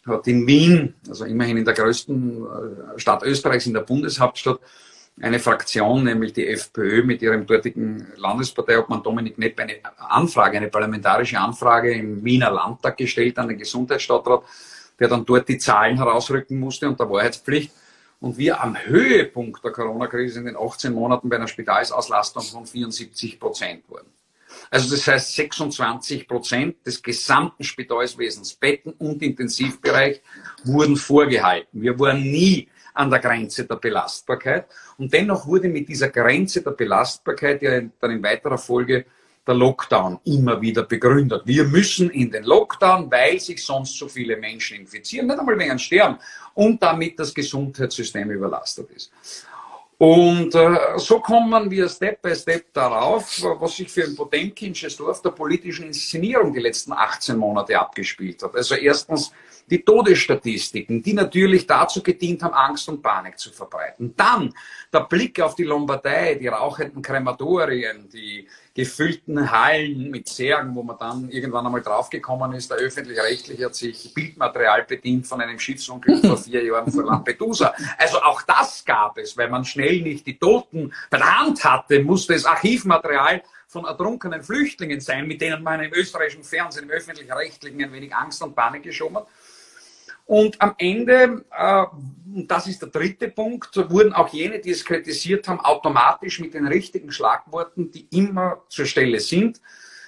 hat in Wien, also immerhin in der größten Stadt Österreichs, in der Bundeshauptstadt, eine Fraktion, nämlich die FPÖ mit ihrem dortigen Landesparteiobmann Dominik Knepp, eine Anfrage, eine parlamentarische Anfrage im Wiener Landtag gestellt an den Gesundheitsstadtrat, der dann dort die Zahlen herausrücken musste unter Wahrheitspflicht. Und wir am Höhepunkt der Corona-Krise in den achtzehn Monaten bei einer Spitalsauslastung von vierundsiebzig Prozent waren. Also das heißt, sechsundzwanzig Prozent des gesamten Spitalswesens, Betten und Intensivbereich, wurden vorgehalten. Wir waren nie an der Grenze der Belastbarkeit. Und dennoch wurde mit dieser Grenze der Belastbarkeit ja dann in weiterer Folge der Lockdown immer wieder begründet. Wir müssen in den Lockdown, weil sich sonst so viele Menschen infizieren, nicht einmal wegen Sterben, und damit das Gesundheitssystem überlastet ist. Und äh, so kommen wir Step by Step darauf, was sich für ein Potemkinsches Dorf der politischen Inszenierung die letzten achtzehn Monate abgespielt hat. Also erstens die Todesstatistiken, die natürlich dazu gedient haben, Angst und Panik zu verbreiten. Dann der Blick auf die Lombardei, die rauchenden Krematorien, die gefüllten Hallen mit Särgen, wo man dann irgendwann einmal draufgekommen ist, der Öffentlich-Rechtliche hat sich Bildmaterial bedient von einem Schiffsunglück vor vier Jahren vor Lampedusa. Also auch das gab es, weil man schnell nicht die Toten bei der Hand hatte, musste es Archivmaterial von ertrunkenen Flüchtlingen sein, mit denen man im österreichischen Fernsehen, im Öffentlich-Rechtlichen ein wenig Angst und Panik geschoben hat. Und am Ende, äh, und das ist der dritte Punkt, wurden auch jene, die es kritisiert haben, automatisch mit den richtigen Schlagworten, die immer zur Stelle sind,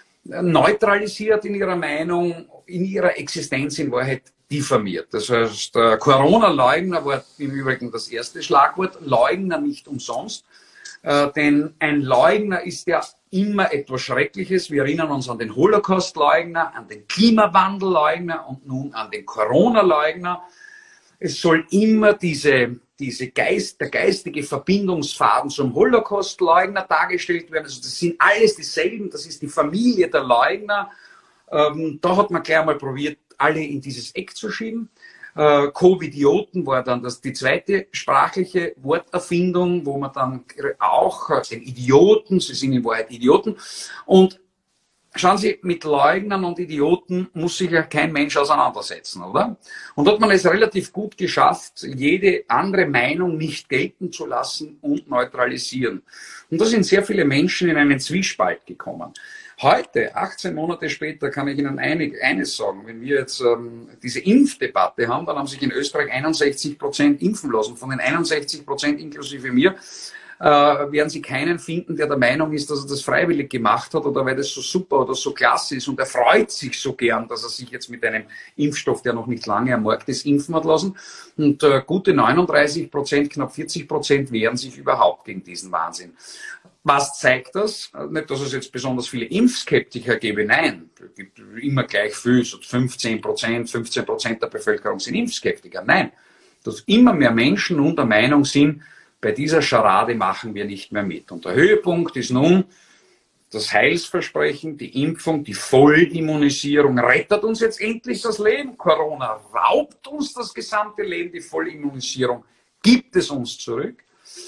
neutralisiert in ihrer Meinung, in ihrer Existenz in Wahrheit diffamiert. Das heißt, der Corona-Leugner war im Übrigen das erste Schlagwort, Leugner nicht umsonst, äh, denn ein Leugner ist ja immer etwas Schreckliches. Wir erinnern uns an den Holocaust-Leugner, an den Klimawandel-Leugner und nun an den Corona-Leugner. Es soll immer diese, diese Geist, der geistige Verbindungsfaden zum Holocaust-Leugner dargestellt werden. Also das sind alles dieselben, das ist die Familie der Leugner. Ähm, da hat man gleich einmal probiert, alle in dieses Eck zu schieben. Äh, Covidioten war dann das, die zweite sprachliche Worterfindung, wo man dann auch äh, den Idioten, sie sind in Wahrheit Idioten. Und schauen Sie, mit Leugnern und Idioten muss sich ja kein Mensch auseinandersetzen, oder? Und da hat man es relativ gut geschafft, jede andere Meinung nicht gelten zu lassen und neutralisieren. Und da sind sehr viele Menschen in einen Zwiespalt gekommen. Heute, achtzehn Monate später, kann ich Ihnen einig, eines sagen. Wenn wir jetzt ähm, diese Impfdebatte haben, dann haben sich in Österreich einundsechzig Prozent impfen lassen. Von den einundsechzig Prozent inklusive mir äh, werden Sie keinen finden, der der Meinung ist, dass er das freiwillig gemacht hat oder weil das so super oder so klasse ist. Und er freut sich so gern, dass er sich jetzt mit einem Impfstoff, der noch nicht lange am Markt ist, impfen hat lassen. Und äh, gute neununddreißig Prozent, knapp vierzig Prozent wehren sich überhaupt gegen diesen Wahnsinn. Was zeigt das? Nicht, dass es jetzt besonders viele Impfskeptiker gäbe, nein. Es gibt immer gleich viel, so fünfzehn Prozent, fünfzehn Prozent der Bevölkerung sind Impfskeptiker. Nein, dass immer mehr Menschen nun der Meinung sind, bei dieser Scharade machen wir nicht mehr mit. Und der Höhepunkt ist nun das Heilsversprechen, die Impfung, die Vollimmunisierung rettet uns jetzt endlich das Leben. Corona raubt uns das gesamte Leben, die Vollimmunisierung gibt es uns zurück.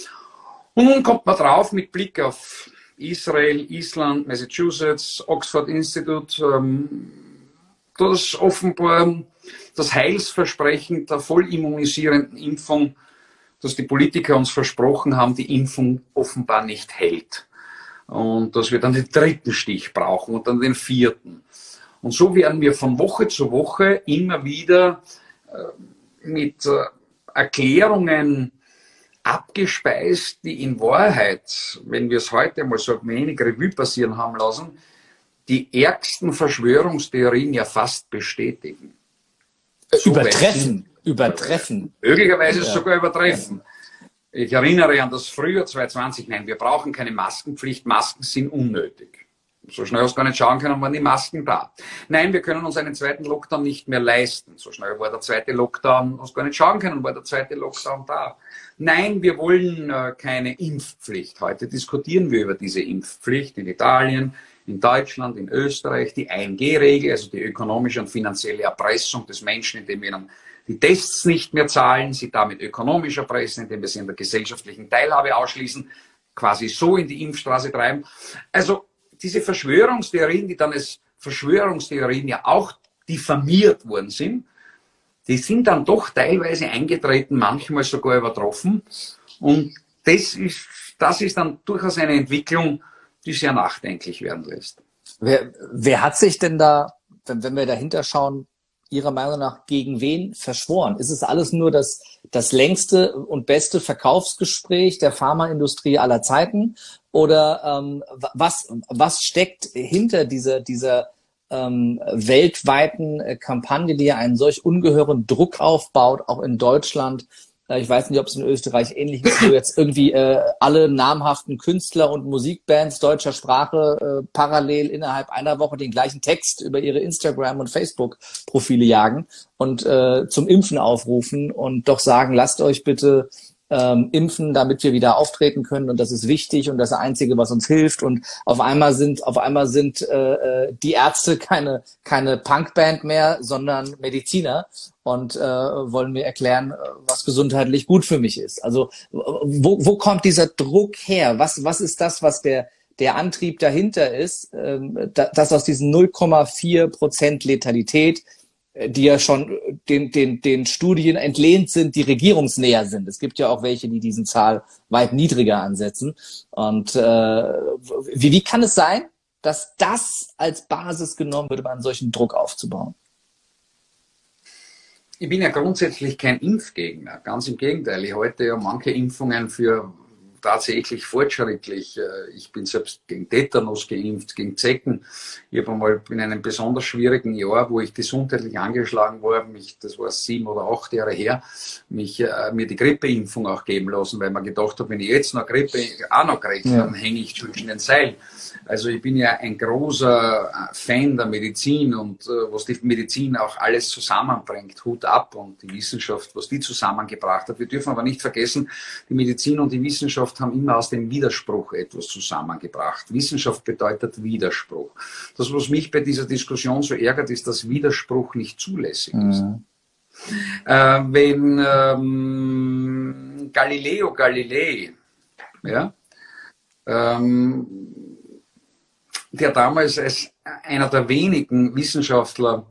Und nun kommt man drauf mit Blick auf Israel, Island, Massachusetts, Oxford Institute, ähm, dass offenbar das Heilsversprechen der vollimmunisierenden Impfung, dass die Politiker uns versprochen haben, die Impfung offenbar nicht hält. Und dass wir dann den dritten Stich brauchen und dann den vierten. Und so werden wir von Woche zu Woche immer wieder äh, mit äh, Erklärungen abgespeist, die in Wahrheit, wenn wir es heute mal so wenig Revue passieren haben lassen, die ärgsten Verschwörungstheorien ja fast bestätigen. So übertreffen, übertreffen. Möglicherweise ja. sogar übertreffen. Ich erinnere an das Frühjahr zwanzig zwanzig, nein, wir brauchen keine Maskenpflicht, Masken sind unnötig. So schnell hast du gar nicht schauen können, waren die Masken da. Nein, wir können uns einen zweiten Lockdown nicht mehr leisten. So schnell war der zweite Lockdown, hast du gar nicht schauen können, war der zweite Lockdown da. Nein, wir wollen äh, keine Impfpflicht. Heute diskutieren wir über diese Impfpflicht in Italien, in Deutschland, in Österreich, die eins G Regel, also die ökonomische und finanzielle Erpressung des Menschen, indem wir dann die Tests nicht mehr zahlen, sie damit ökonomisch erpressen, indem wir sie in der gesellschaftlichen Teilhabe ausschließen, quasi so in die Impfstraße treiben. Also diese Verschwörungstheorien, die dann als Verschwörungstheorien ja auch diffamiert worden sind, die sind dann doch teilweise eingetreten, manchmal sogar übertroffen. Und das ist, das ist dann durchaus eine Entwicklung, die sehr nachdenklich werden lässt. Wer, wer hat sich denn da, wenn, wenn wir dahinter schauen, Ihrer Meinung nach gegen wen verschworen? Ist es alles nur das, das längste und beste Verkaufsgespräch der Pharmaindustrie aller Zeiten? Oder ähm, was, was steckt hinter dieser, dieser ähm, weltweiten äh, Kampagne, die ja einen solch ungeheuren Druck aufbaut, auch in Deutschland? Äh, ich weiß nicht, ob es in Österreich ähnlich ist, wo jetzt irgendwie äh, alle namhaften Künstler und Musikbands deutscher Sprache äh, parallel innerhalb einer Woche den gleichen Text über ihre Instagram- und Facebook-Profile jagen und äh, zum Impfen aufrufen und doch sagen, lasst euch bitte ähm, impfen, damit wir wieder auftreten können und das ist wichtig und das Einzige, was uns hilft. Und auf einmal sind auf einmal sind äh, die Ärzte keine keine Punkband mehr, sondern Mediziner und äh, wollen mir erklären, was gesundheitlich gut für mich ist. Also wo, wo kommt dieser Druck her? Was was ist das, was der der Antrieb dahinter ist, ähm, dass aus diesen null Komma vier Prozent Letalität, die ja schon den, den, den Studien entlehnt sind, die regierungsnäher sind. Es gibt ja auch welche, die diesen Zahl weit niedriger ansetzen. Und äh, wie, wie kann es sein, dass das als Basis genommen wird, um einen solchen Druck aufzubauen? Ich bin ja grundsätzlich kein Impfgegner, ganz im Gegenteil. Ich halte ja manche Impfungen für tatsächlich fortschrittlich. Ich bin selbst gegen Tetanus geimpft, gegen Zecken. Ich habe einmal in einem besonders schwierigen Jahr, wo ich gesundheitlich angeschlagen war, mich, das war sieben oder acht Jahre her, mich, äh, mir die Grippeimpfung auch geben lassen, weil man gedacht hat, wenn ich jetzt noch Grippe auch noch kriege, ja, dann hänge ich zwischen den Seilen. Also ich bin ja ein großer Fan der Medizin und äh, was die Medizin auch alles zusammenbringt, Hut ab, und die Wissenschaft, was die zusammengebracht hat. Wir dürfen aber nicht vergessen, die Medizin und die Wissenschaft haben immer aus dem Widerspruch etwas zusammengebracht. Wissenschaft bedeutet Widerspruch. Das, was mich bei dieser Diskussion so ärgert, ist, dass Widerspruch nicht zulässig ist. Mhm. Äh, wenn ähm, Galileo Galilei, ja, ähm, der damals als einer der wenigen Wissenschaftler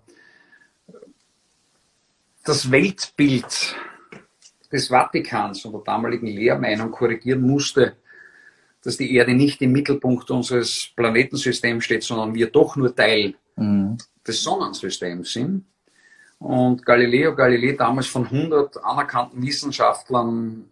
das Weltbild des Vatikans und der damaligen Lehrmeinung korrigieren musste, dass die Erde nicht im Mittelpunkt unseres Planetensystems steht, sondern wir doch nur Teil mhm. des Sonnensystems sind. Und Galileo Galilei damals von hundert anerkannten Wissenschaftlern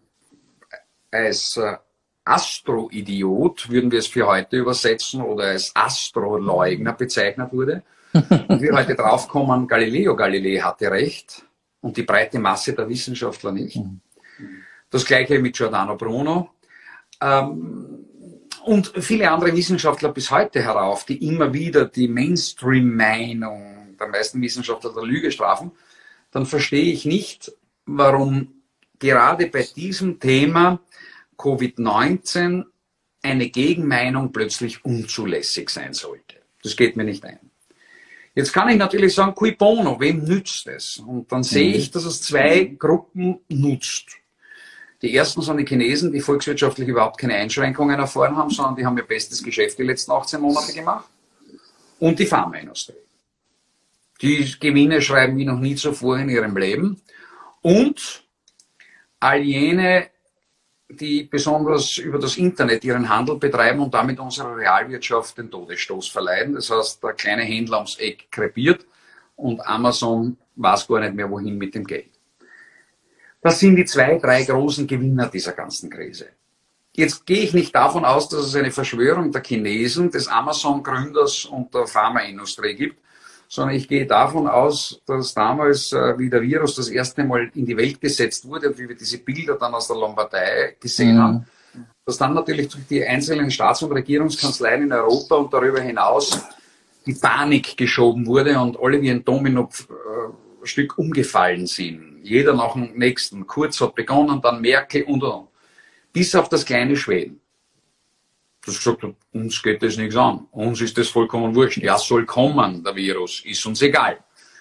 als äh, Astroidiot, würden wir es für heute übersetzen, oder als Astroleugner bezeichnet wurde. Und wir heute draufkommen, Galileo Galilei hatte recht und die breite Masse der Wissenschaftler nicht. Das gleiche mit Giordano Bruno. Ähm, und viele andere Wissenschaftler bis heute herauf, die immer wieder die Mainstream-Meinung der meisten Wissenschaftler der Lüge strafen, dann verstehe ich nicht, warum gerade bei diesem Thema Covid neunzehn eine Gegenmeinung plötzlich unzulässig sein sollte. Das geht mir nicht ein. Jetzt kann ich natürlich sagen, cui bono, wem nützt es? Und dann sehe ich, dass es zwei Gruppen nutzt. Die ersten sind die Chinesen, die volkswirtschaftlich überhaupt keine Einschränkungen erfahren haben, sondern die haben ihr bestes Geschäft die letzten achtzehn Monate gemacht. Und die Pharmaindustrie. Die Gewinne schreiben wie noch nie zuvor in ihrem Leben. Und all jene, die besonders über das Internet ihren Handel betreiben und damit unserer Realwirtschaft den Todesstoß verleihen. Das heißt, der kleine Händler ums Eck krepiert und Amazon weiß gar nicht mehr, wohin mit dem Geld. Das sind die zwei, drei großen Gewinner dieser ganzen Krise. Jetzt gehe ich nicht davon aus, dass es eine Verschwörung der Chinesen, des Amazon-Gründers und der Pharmaindustrie gibt, sondern ich gehe davon aus, dass damals, äh, wie der Virus das erste Mal in die Welt gesetzt wurde und wie wir diese Bilder dann aus der Lombardei gesehen mhm. haben, dass dann natürlich durch die einzelnen Staats- und Regierungskanzleien in Europa und darüber hinaus die Panik geschoben wurde und alle wie ein Domino-Stück umgefallen sind. Jeder nach dem nächsten. Kurz hat begonnen, dann Merkel und und. Bis auf das kleine Schweden. Das gesagt hat, uns geht das nichts an. Uns ist das vollkommen wurscht. Ja, soll kommen, der Virus, ist uns egal.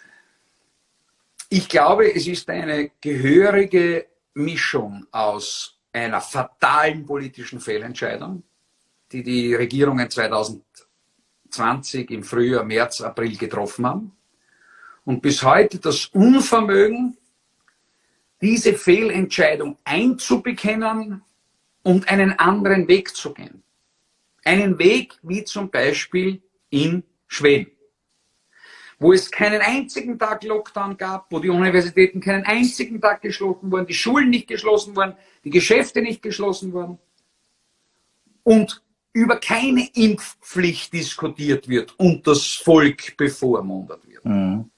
Ich glaube, es ist eine gehörige Mischung aus einer fatalen politischen Fehlentscheidung, die die Regierungen zwanzig zwanzig im Frühjahr, März, April getroffen haben, und bis heute das Unvermögen, diese Fehlentscheidung einzubekennen und einen anderen Weg zu gehen. Einen Weg wie zum Beispiel in Schweden, wo es keinen einzigen Tag Lockdown gab, wo die Universitäten keinen einzigen Tag geschlossen wurden, die Schulen nicht geschlossen wurden, die Geschäfte nicht geschlossen wurden und über keine Impfpflicht diskutiert wird und das Volk bevormundet wird. Mhm.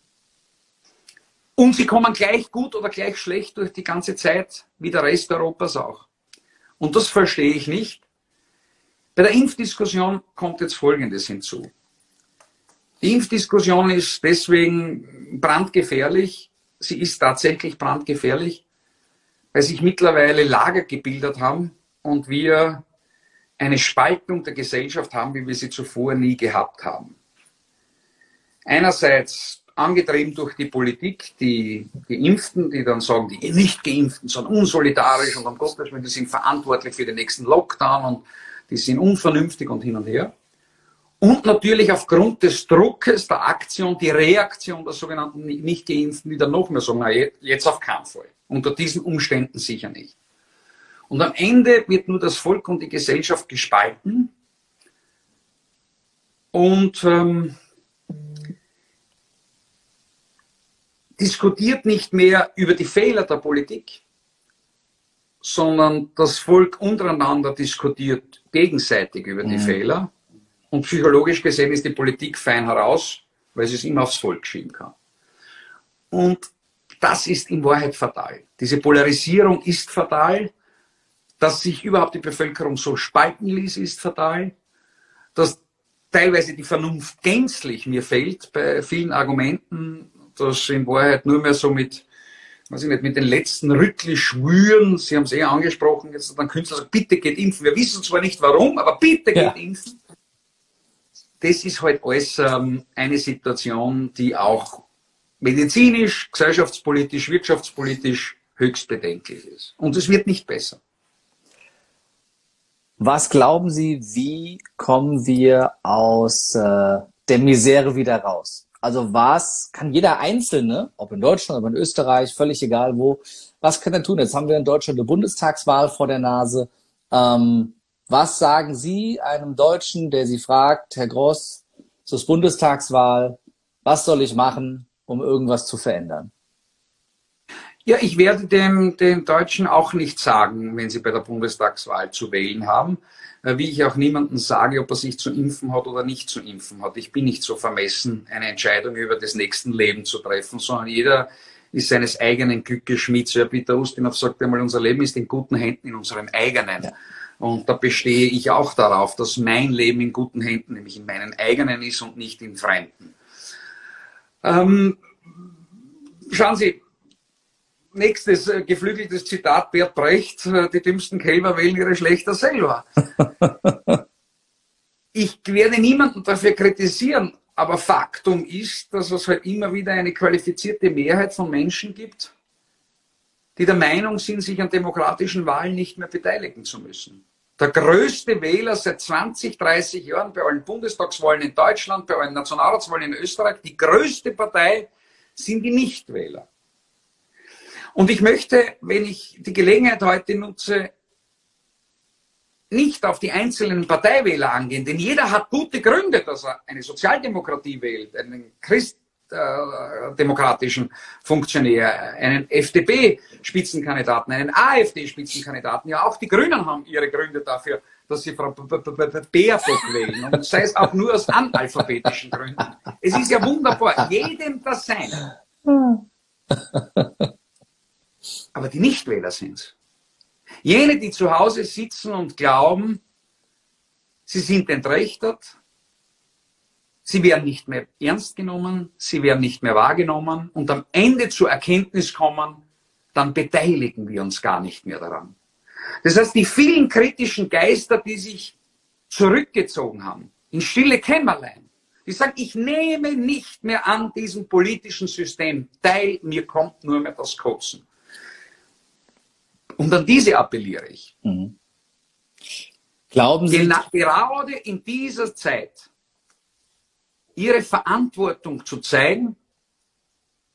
Und sie kommen gleich gut oder gleich schlecht durch die ganze Zeit, wie der Rest Europas auch. Und das verstehe ich nicht. Bei der Impfdiskussion kommt jetzt Folgendes hinzu. Die Impfdiskussion ist deswegen brandgefährlich. Sie ist tatsächlich brandgefährlich, weil sich mittlerweile Lager gebildet haben und wir eine Spaltung der Gesellschaft haben, wie wir sie zuvor nie gehabt haben. Einerseits angetrieben durch die Politik, die Geimpften, die dann sagen, die nicht Geimpften sind unsolidarisch und um Gottes Willen, die sind verantwortlich für den nächsten Lockdown und die sind unvernünftig und hin und her. Und natürlich aufgrund des Druckes der Aktion, die Reaktion der sogenannten Nicht-Geimpften, die dann noch mehr sagen, na, jetzt auf keinen Fall. Unter diesen Umständen sicher nicht. Und am Ende wird nur das Volk und die Gesellschaft gespalten. Und ähm, diskutiert nicht mehr über die Fehler der Politik, sondern das Volk untereinander diskutiert gegenseitig über die mhm. Fehler. Und psychologisch gesehen ist die Politik fein heraus, weil sie es immer aufs Volk schieben kann. Und das ist in Wahrheit fatal. Diese Polarisierung ist fatal. Dass sich überhaupt die Bevölkerung so spalten ließ, ist fatal. Dass teilweise die Vernunft gänzlich mir fehlt bei vielen Argumenten, dass in Wahrheit nur mehr so mit, weiß ich nicht, mit den letzten Rüttli-Schwüren, Sie haben es eh angesprochen, jetzt dann Künstler sagen, bitte geht impfen. Wir wissen zwar nicht warum, aber bitte geht ja. impfen. Das ist halt alles ähm, eine Situation, die auch medizinisch, gesellschaftspolitisch, wirtschaftspolitisch höchst bedenklich ist. Und es wird nicht besser. Was glauben Sie, wie kommen wir aus äh, der Misere wieder raus? Also was kann jeder Einzelne, ob in Deutschland, ob in Österreich, völlig egal wo, was kann er tun? Jetzt haben wir in Deutschland eine Bundestagswahl vor der Nase. Ähm, was sagen Sie einem Deutschen, der Sie fragt, Herr Gross, es ist Bundestagswahl, was soll ich machen, um irgendwas zu verändern? Ja, ich werde dem, den Deutschen auch nicht sagen, wenn sie bei der Bundestagswahl zu wählen haben, wie ich auch niemandem sage, ob er sich zu impfen hat oder nicht zu impfen hat. Ich bin nicht so vermessen, eine Entscheidung über das nächste Leben zu treffen, sondern jeder ist seines eigenen Glückes Schmied. So, Herr Peter Ustinov sagt einmal, unser Leben ist in guten Händen, in unserem eigenen. Ja. Und da bestehe ich auch darauf, dass mein Leben in guten Händen, nämlich in meinen eigenen ist und nicht in fremden. Ähm, schauen Sie, nächstes äh, geflügeltes Zitat, Bert Brecht, äh, die dümmsten Kälber wählen ihre Schlächter selber. Ich werde niemanden dafür kritisieren, aber Faktum ist, dass es halt immer wieder eine qualifizierte Mehrheit von Menschen gibt, die der Meinung sind, sich an demokratischen Wahlen nicht mehr beteiligen zu müssen. Der größte Wähler seit zwanzig, dreißig Jahren bei allen Bundestagswahlen in Deutschland, bei allen Nationalratswahlen in Österreich, die größte Partei sind die Nichtwähler. Und ich möchte, wenn ich die Gelegenheit heute nutze, nicht auf die einzelnen Parteiwähler angehen, denn jeder hat gute Gründe, dass er eine Sozialdemokratie wählt, einen christdemokratischen Funktionär, einen F D P-Spitzenkandidaten, einen A f D-Spitzenkandidaten. Ja, auch die Grünen haben ihre Gründe dafür, dass sie Frau Baerbock wählen. Und sei es auch nur aus analphabetischen Gründen. Es ist ja wunderbar, jedem das Seine. Aber die Nichtwähler sind's. Jene, die zu Hause sitzen und glauben, sie sind entrechtet, sie werden nicht mehr ernst genommen, sie werden nicht mehr wahrgenommen und am Ende zur Erkenntnis kommen, dann beteiligen wir uns gar nicht mehr daran. Das heißt, die vielen kritischen Geister, die sich zurückgezogen haben, in stille Kämmerlein, die sagen, ich nehme nicht mehr an diesem politischen System teil, mir kommt nur mehr das Kotzen. Und an diese appelliere ich. Mhm. Glauben Sie, Gena- gerade in dieser Zeit ihre Verantwortung zu zeigen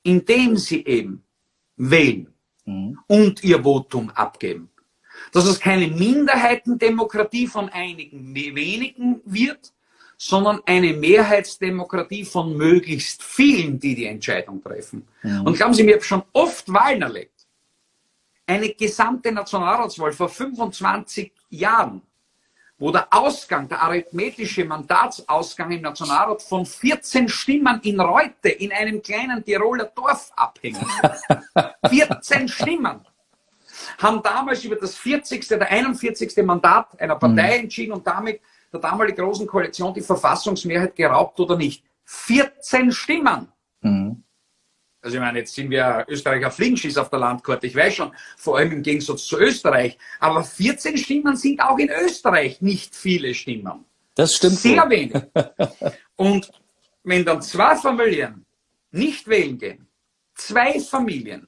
indem sie eben wählen mhm. und ihr Votum abgeben. Dass es keine Minderheitendemokratie von einigen wenigen wird, sondern eine Mehrheitsdemokratie von möglichst vielen, die die Entscheidung treffen. Mhm. Und glauben Sie, ich habe schon oft Wahlen erlebt. Eine gesamte Nationalratswahl vor fünfundzwanzig Jahren, wo der Ausgang, der arithmetische Mandatsausgang im Nationalrat von vierzehn Stimmen in Reute in einem kleinen Tiroler Dorf abhängt. vierzehn Stimmen haben damals über das vierzigste oder einundvierzigste Mandat einer Partei mhm. entschieden und damit der damaligen Großen Koalition die Verfassungsmehrheit geraubt oder nicht. vierzehn Stimmen. Mhm. Also ich meine, jetzt sind wir Österreicher Flinchis auf der Landkarte, ich weiß schon, vor allem im Gegensatz zu Österreich. Aber vierzehn Stimmen sind auch in Österreich nicht viele Stimmen. Das stimmt. Sehr wohl. Wenig. Und wenn dann zwei Familien nicht wählen gehen, zwei Familien,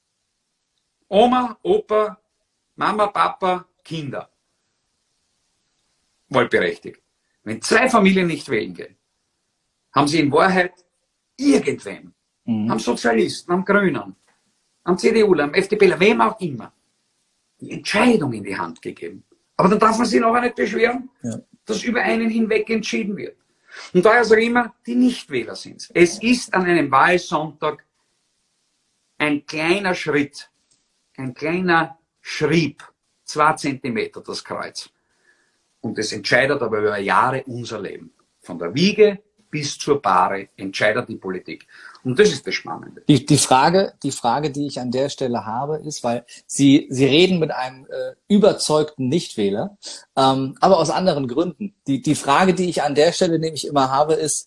Oma, Opa, Mama, Papa, Kinder, wahlberechtigt. Wenn zwei Familien nicht wählen gehen, haben sie in Wahrheit irgendwem, mhm. am Sozialisten, am Grünen, am C D U, am F D P, wem auch immer, die Entscheidung in die Hand gegeben. Aber dann darf man sich noch nicht beschweren, ja. dass über einen hinweg entschieden wird. Und daher sage ich immer, die Nichtwähler sind es. Es ist an einem Wahlsonntag ein kleiner Schritt, ein kleiner Schrieb, zwei Zentimeter das Kreuz. Und es entscheidet aber über Jahre unser Leben. Von der Wiege bis zur Bahre entscheidet die Politik. Und das ist das Spannende. Die, die Frage, die Frage, die ich an der Stelle habe, ist, weil Sie, Sie reden mit einem äh, überzeugten Nichtwähler, ähm, aber aus anderen Gründen. Die, die Frage, die ich an der Stelle nämlich immer habe, ist,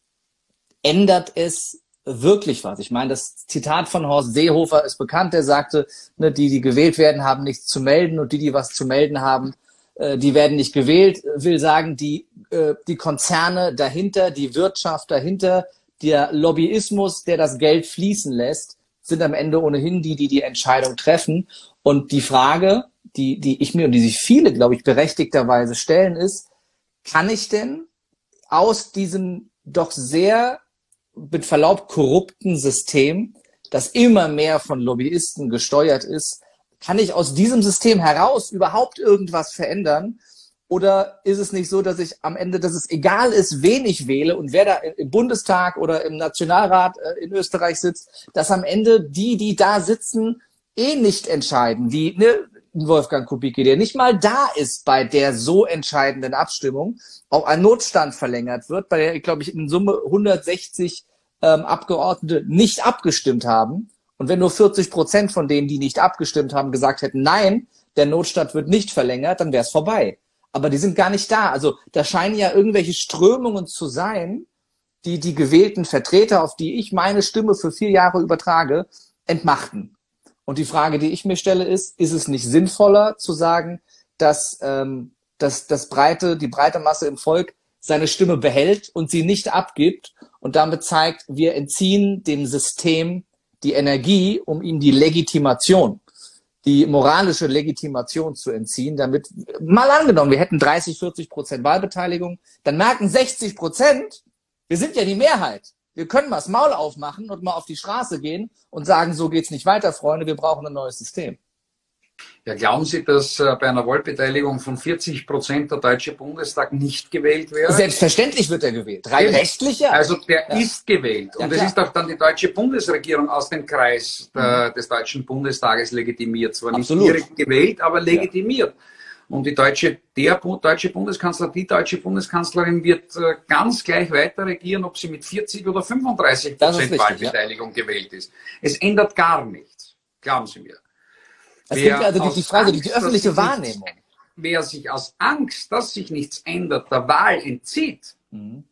ändert es wirklich was? Ich meine, das Zitat von Horst Seehofer ist bekannt, der sagte, ne, die, die gewählt werden, haben nichts zu melden und die, die was zu melden haben, äh, die werden nicht gewählt. Will sagen, die, äh, die Konzerne dahinter, die Wirtschaft dahinter, der Lobbyismus, der das Geld fließen lässt, sind am Ende ohnehin die, die die Entscheidung treffen. Und die Frage, die, die ich mir und die sich viele, glaube ich, berechtigterweise stellen, ist, kann ich denn aus diesem doch sehr, mit Verlaub, korrupten System, das immer mehr von Lobbyisten gesteuert ist, kann ich aus diesem System heraus überhaupt irgendwas verändern? Oder ist es nicht so, dass ich am Ende, dass es egal ist, wen ich wähle und wer da im Bundestag oder im Nationalrat in Österreich sitzt, dass am Ende die, die da sitzen, eh nicht entscheiden. Die, ne, Wolfgang Kubicki, der nicht mal da ist bei der so entscheidenden Abstimmung, auch ein Notstand verlängert wird, bei der, glaube ich, in Summe hundertsechzig ähm, Abgeordnete nicht abgestimmt haben. Und wenn nur vierzig Prozent von denen, die nicht abgestimmt haben, gesagt hätten, nein, der Notstand wird nicht verlängert, dann wäre es vorbei. Aber die sind gar nicht da. Also da scheinen ja irgendwelche Strömungen zu sein, die die gewählten Vertreter, auf die ich meine Stimme für vier Jahre übertrage, entmachten. Und die Frage, die ich mir stelle, ist, ist es nicht sinnvoller zu sagen, dass, ähm, dass das breite, die breite Masse im Volk seine Stimme behält und sie nicht abgibt und damit zeigt, wir entziehen dem System die Energie, um ihm die Legitimation, die moralische Legitimation zu entziehen, damit, mal angenommen, wir hätten dreißig, vierzig Prozent Wahlbeteiligung, dann merken sechzig Prozent, wir sind ja die Mehrheit. Wir können mal das Maul aufmachen und mal auf die Straße gehen und sagen, so geht's nicht weiter, Freunde, wir brauchen ein neues System. Ja, glauben Sie, dass äh, bei einer Wahlbeteiligung von vierzig Prozent der Deutsche Bundestag nicht gewählt wäre? Selbstverständlich wird er gewählt. Rein rechtlich ja. Also der ja. ist gewählt. Ja, und es ist auch dann die deutsche Bundesregierung aus dem Kreis der, mhm. des Deutschen Bundestages legitimiert. Zwar Absolut. nicht direkt gewählt, aber legitimiert. Ja. Und die deutsche, der deutsche Bundeskanzler, die deutsche Bundeskanzlerin wird äh, ganz gleich weiter regieren, ob sie mit vierzig oder fünfunddreißig Prozent Wahlbeteiligung ja. gewählt ist. Es ändert gar nichts. Glauben Sie mir. Es gibt ja also die, die Frage, Angst, die öffentliche Wahrnehmung. Nichts, wer sich aus Angst, dass sich nichts ändert, der Wahl entzieht, mhm.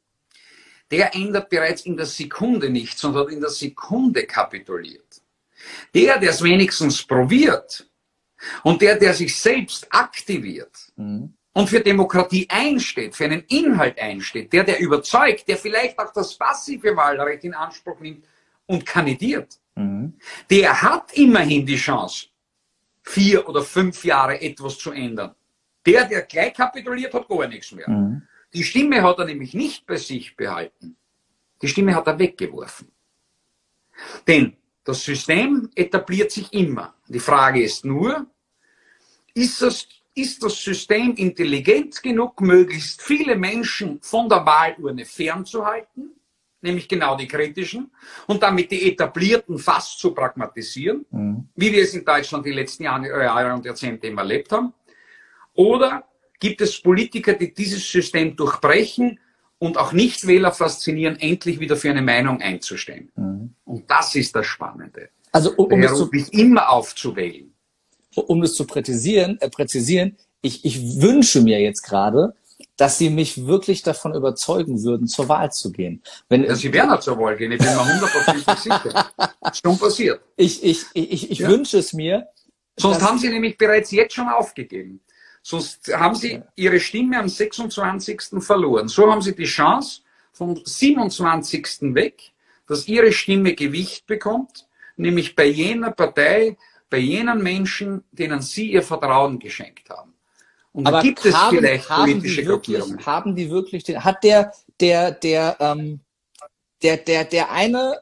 der ändert bereits in der Sekunde nichts, sondern in der Sekunde kapituliert. Der, der es wenigstens probiert und der, der sich selbst aktiviert mhm. und für Demokratie einsteht, für einen Inhalt einsteht, der, der überzeugt, der vielleicht auch das passive Wahlrecht in Anspruch nimmt und kandidiert, mhm. der hat immerhin die Chance, vier oder fünf Jahre etwas zu ändern. Der, der gleich kapituliert, hat gar nichts mehr. Mhm. Die Stimme hat er nämlich nicht bei sich behalten. Die Stimme hat er weggeworfen. Denn das System etabliert sich immer. Die Frage ist nur, ist das, ist das System intelligent genug, möglichst viele Menschen von der Wahlurne fernzuhalten, nämlich genau die kritischen, und damit die etablierten fast zu pragmatisieren, mhm. wie wir es in Deutschland die letzten Jahre, Jahre und Jahrzehnte immer erlebt haben? Oder gibt es Politiker, die dieses System durchbrechen und auch Nichtwähler faszinieren, endlich wieder für eine Meinung einzustehen? Mhm. Und das ist das Spannende. Also um, um Daher rufe ich immer aufzuwählen. Um das zu präzisieren, äh, präzisieren ich, ich wünsche mir jetzt gerade, dass Sie mich wirklich davon überzeugen würden, zur Wahl zu gehen. Wenn, ja, Sie werden auch zur Wahl gehen, ich bin mir hundertprozentig sicher. Das ist schon passiert. Ich, ich, ich, ich ja. wünsche es mir. Sonst haben Sie nämlich bereits jetzt schon aufgegeben. Sonst haben Sie ja. Ihre Stimme am sechsundzwanzigsten verloren. So haben Sie die Chance vom siebenundzwanzigsten weg, dass Ihre Stimme Gewicht bekommt, nämlich bei jener Partei, bei jenen Menschen, denen Sie Ihr Vertrauen geschenkt haben. Und aber da gibt es haben, vielleicht haben politische die wirklich, Gruppierungen. Haben die wirklich den, hat der, der, der, ähm, der, der, der eine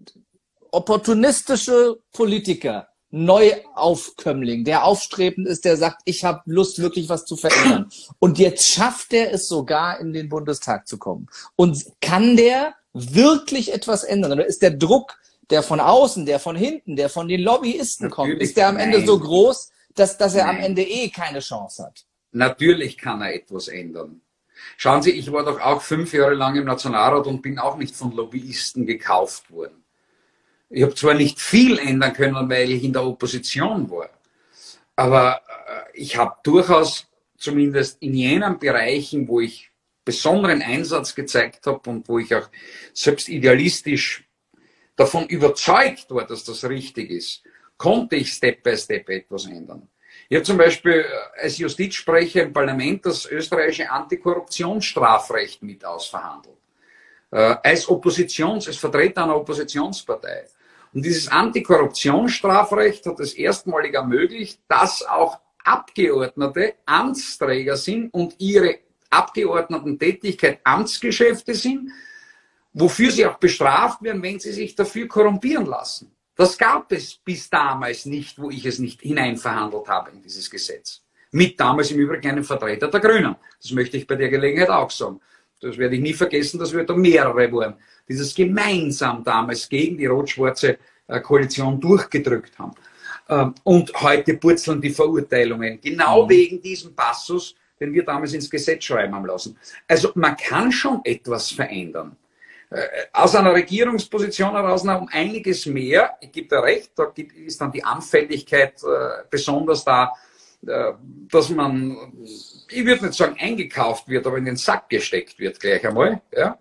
opportunistische Politiker, Neuaufkömmling, der aufstrebend ist, der sagt, ich habe Lust, wirklich was zu verändern. Und jetzt schafft er es sogar, in den Bundestag zu kommen. Und kann der wirklich etwas ändern? Oder ist der Druck, der von außen, der von hinten, der von den Lobbyisten Natürlich, kommt, ist der am Ende nein. so groß, dass, dass er nein. am Ende eh keine Chance hat? Natürlich kann er etwas ändern. Schauen Sie, ich war doch auch fünf Jahre lang im Nationalrat und bin auch nicht von Lobbyisten gekauft worden. Ich habe zwar nicht viel ändern können, weil ich in der Opposition war, aber ich habe durchaus, zumindest in jenen Bereichen, wo ich besonderen Einsatz gezeigt habe und wo ich auch selbst idealistisch davon überzeugt war, dass das richtig ist, konnte ich Step by Step etwas ändern. Ich habe zum Beispiel als Justizsprecher im Parlament das österreichische Antikorruptionsstrafrecht mit ausverhandelt. Äh, als Oppositions-, als Vertreter einer Oppositionspartei. Und dieses Antikorruptionsstrafrecht hat es erstmalig ermöglicht, dass auch Abgeordnete Amtsträger sind und ihre Abgeordnetentätigkeit Amtsgeschäfte sind, wofür sie auch bestraft werden, wenn sie sich dafür korrumpieren lassen. Das gab es bis damals nicht, wo ich es nicht hineinverhandelt habe in dieses Gesetz. Mit damals im Übrigen einem Vertreter der Grünen. Das möchte ich bei der Gelegenheit auch sagen. Das werde ich nie vergessen, dass wir da mehrere waren, die das gemeinsam damals gegen die rot-schwarze Koalition durchgedrückt haben. Und heute purzeln die Verurteilungen, genau wegen diesem Passus, den wir damals ins Gesetz schreiben haben lassen. Also man kann schon etwas verändern. Aus einer Regierungsposition heraus noch um einiges mehr. Ich gebe da recht, da ist dann die Anfälligkeit äh, besonders da, äh, dass man, ich würde nicht sagen eingekauft wird, aber in den Sack gesteckt wird gleich einmal. Ja.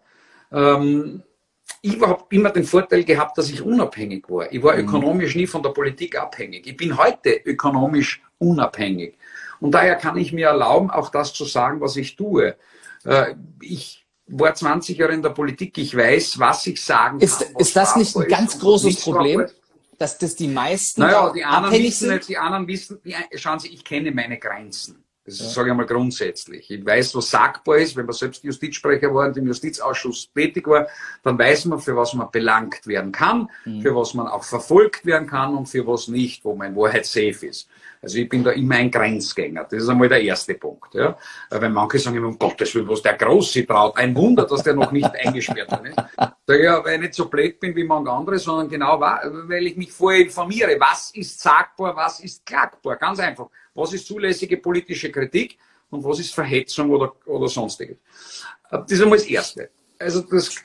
Ähm, ich habe immer den Vorteil gehabt, dass ich unabhängig war. Ich war mhm. ökonomisch nie von der Politik abhängig. Ich bin heute ökonomisch unabhängig. Und daher kann ich mir erlauben, auch das zu sagen, was ich tue. Äh, ich war zwanzig Jahre in der Politik, ich weiß, was ich sagen ist, kann. Ist das nicht ein ganz großes Problem, dass das die meisten naja, die anderen abhängig wissen sind? Nicht, die anderen wissen, die, schauen Sie, ich kenne meine Grenzen. Das ja. sage ich mal grundsätzlich. Ich weiß, was sagbar ist. Wenn man selbst Justizsprecher war und im Justizausschuss tätig war, dann weiß man, für was man belangt werden kann, mhm. für was man auch verfolgt werden kann und für was nicht, wo man in Wahrheit safe ist. Also ich bin da immer ein Grenzgänger. Das ist einmal der erste Punkt. Ja. Weil manche sagen immer, um Gottes Willen, was der Große traut. Ein Wunder, dass der noch nicht eingesperrt ist. Ja, weil ich nicht so blöd bin wie manche andere, sondern genau, weil ich mich vorher informiere. Was ist sagbar, was ist klagbar? Ganz einfach. Was ist zulässige politische Kritik und was ist Verhetzung oder, oder sonstiges. Das ist einmal das Erste. Also das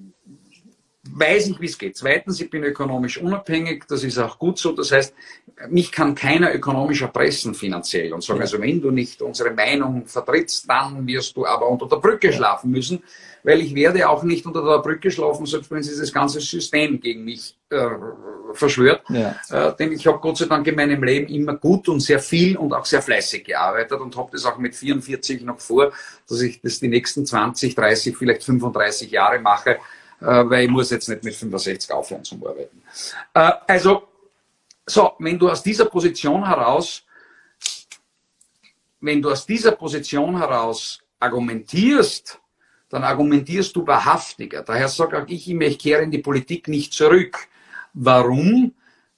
weiß ich, wie es geht. Zweitens, ich bin ökonomisch unabhängig, das ist auch gut so. Das heißt, mich kann keiner ökonomisch erpressen finanziell und sagen, also wenn du nicht unsere Meinung vertrittst, dann wirst du aber unter der Brücke schlafen müssen, weil ich werde auch nicht unter der Brücke schlafen, selbst wenn sich das ganze System gegen mich äh, verschwört. Ja. Äh, denn ich habe Gott sei Dank in meinem Leben immer gut und sehr viel und auch sehr fleißig gearbeitet und habe das auch mit vierundvierzig noch vor, dass ich das die nächsten zwanzig, dreißig, vielleicht fünfunddreißig Jahre mache, weil ich muss jetzt nicht mit fünfundsechzig aufhören zum Arbeiten. Also, so, wenn du aus dieser Position heraus, wenn du aus dieser Position heraus argumentierst, dann argumentierst du wahrhaftiger. Daher sage auch ich immer, ich kehre in die Politik nicht zurück, Warum?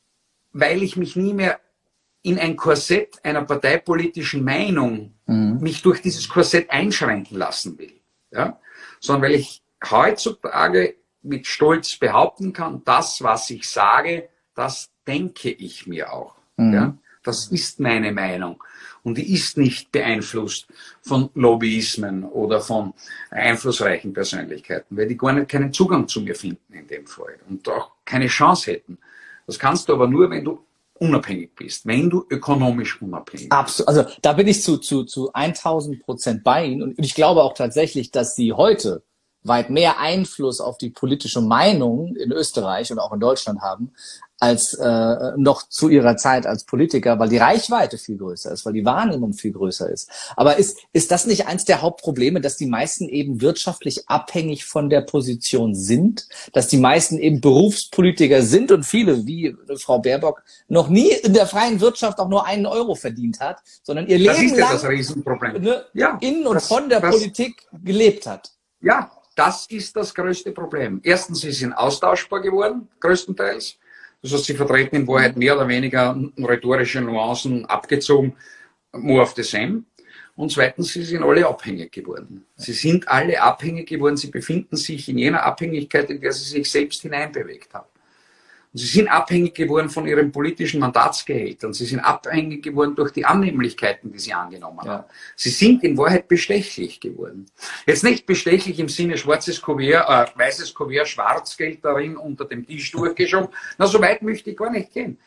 Weil ich mich nie mehr in ein Korsett einer parteipolitischen Meinung mhm. mich durch dieses Korsett einschränken lassen will. Ja? Sondern weil ich heutzutage mit Stolz behaupten kann, das, was ich sage, das denke ich mir auch. Mhm. Ja? Das ist meine Meinung. Und die ist nicht beeinflusst von Lobbyismen oder von einflussreichen Persönlichkeiten, weil die gar nicht keinen Zugang zu mir finden in dem Fall und auch keine Chance hätten. Das kannst du aber nur, wenn du unabhängig bist, wenn du ökonomisch unabhängig bist. Absolut. Also da bin ich zu, zu, zu tausend Prozent bei Ihnen. Und ich glaube auch tatsächlich, dass Sie heute weit mehr Einfluss auf die politische Meinung in Österreich und auch in Deutschland haben, als äh, noch zu ihrer Zeit als Politiker, weil die Reichweite viel größer ist, weil die Wahrnehmung viel größer ist. Aber ist, ist das nicht eins der Hauptprobleme, dass die meisten eben wirtschaftlich abhängig von der Position sind, dass die meisten eben Berufspolitiker sind und viele, wie Frau Baerbock, noch nie in der freien Wirtschaft auch nur einen Euro verdient hat, sondern ihr das Leben ist ja lang das Riesenproblem. Ne, ja, in und das, von der das, Politik gelebt hat. Ja, das ist das größte Problem. Erstens, sie sind austauschbar geworden, größtenteils. Das heißt, sie vertreten in Wahrheit mehr oder weniger rhetorische Nuancen abgezogen, more of the same. Und zweitens, sie sind alle abhängig geworden. Sie sind alle abhängig geworden, sie befinden sich in jener Abhängigkeit, in der sie sich selbst hineinbewegt haben. Und sie sind abhängig geworden von ihren politischen Mandatsgehältern. Sie sind abhängig geworden durch die Annehmlichkeiten, die sie angenommen ja. haben. Sie sind in Wahrheit bestechlich geworden. Jetzt nicht bestechlich im Sinne schwarzes Kuvert, äh, weißes Kuvert, Schwarzgeld darin unter dem Tisch durchgeschoben. Na, so weit möchte ich gar nicht gehen.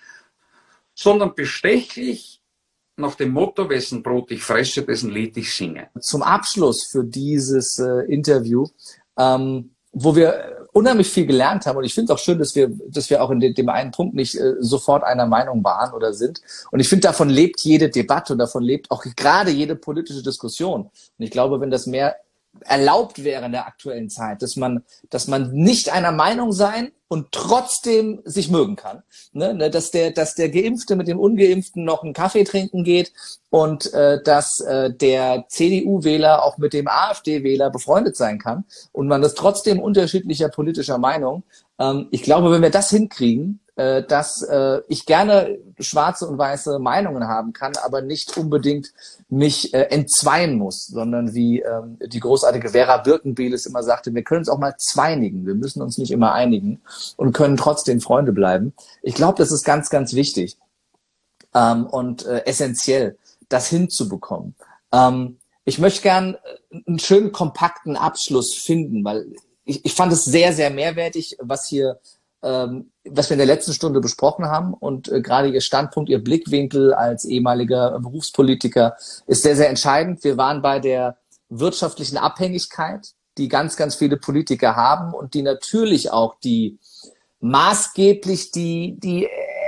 Sondern bestechlich nach dem Motto, wessen Brot ich fresse, dessen Lied ich singe. Zum Abschluss für dieses äh, Interview, ähm, wo wir unheimlich viel gelernt haben. Und ich finde es auch schön, dass wir, dass wir auch in dem, dem einen Punkt nicht äh, sofort einer Meinung waren oder sind. Und ich finde, davon lebt jede Debatte und davon lebt auch gerade jede politische Diskussion. Und ich glaube, wenn das mehr erlaubt wäre in der aktuellen Zeit, dass man, dass man nicht einer Meinung sein und trotzdem sich mögen kann, ne? Dass der, dass der Geimpfte mit dem Ungeimpften noch einen Kaffee trinken geht und äh, dass äh, der C D U-Wähler auch mit dem AfD-Wähler befreundet sein kann und man ist trotzdem unterschiedlicher politischer Meinung. Ähm, ich glaube, wenn wir das hinkriegen, äh, dass äh, ich gerne schwarze und weiße Meinungen haben kann, aber nicht unbedingt mich äh, entzweien muss, sondern wie ähm, die großartige Vera Birkenbieles immer sagte, wir können uns auch mal zweinigen, wir müssen uns nicht immer einigen und können trotzdem Freunde bleiben. Ich glaube, das ist ganz, ganz wichtig ähm, und äh, essentiell, das hinzubekommen. Ähm, ich möchte gern einen schönen, kompakten Abschluss finden, weil ich, ich fand es sehr, sehr mehrwertig, was hier ähm, was wir in der letzten Stunde besprochen haben und äh, gerade Ihr Standpunkt, Ihr Blickwinkel als ehemaliger Berufspolitiker ist sehr, sehr entscheidend. Wir waren bei der wirtschaftlichen Abhängigkeit, die ganz, ganz viele Politiker haben und die natürlich auch die maßgeblich die, die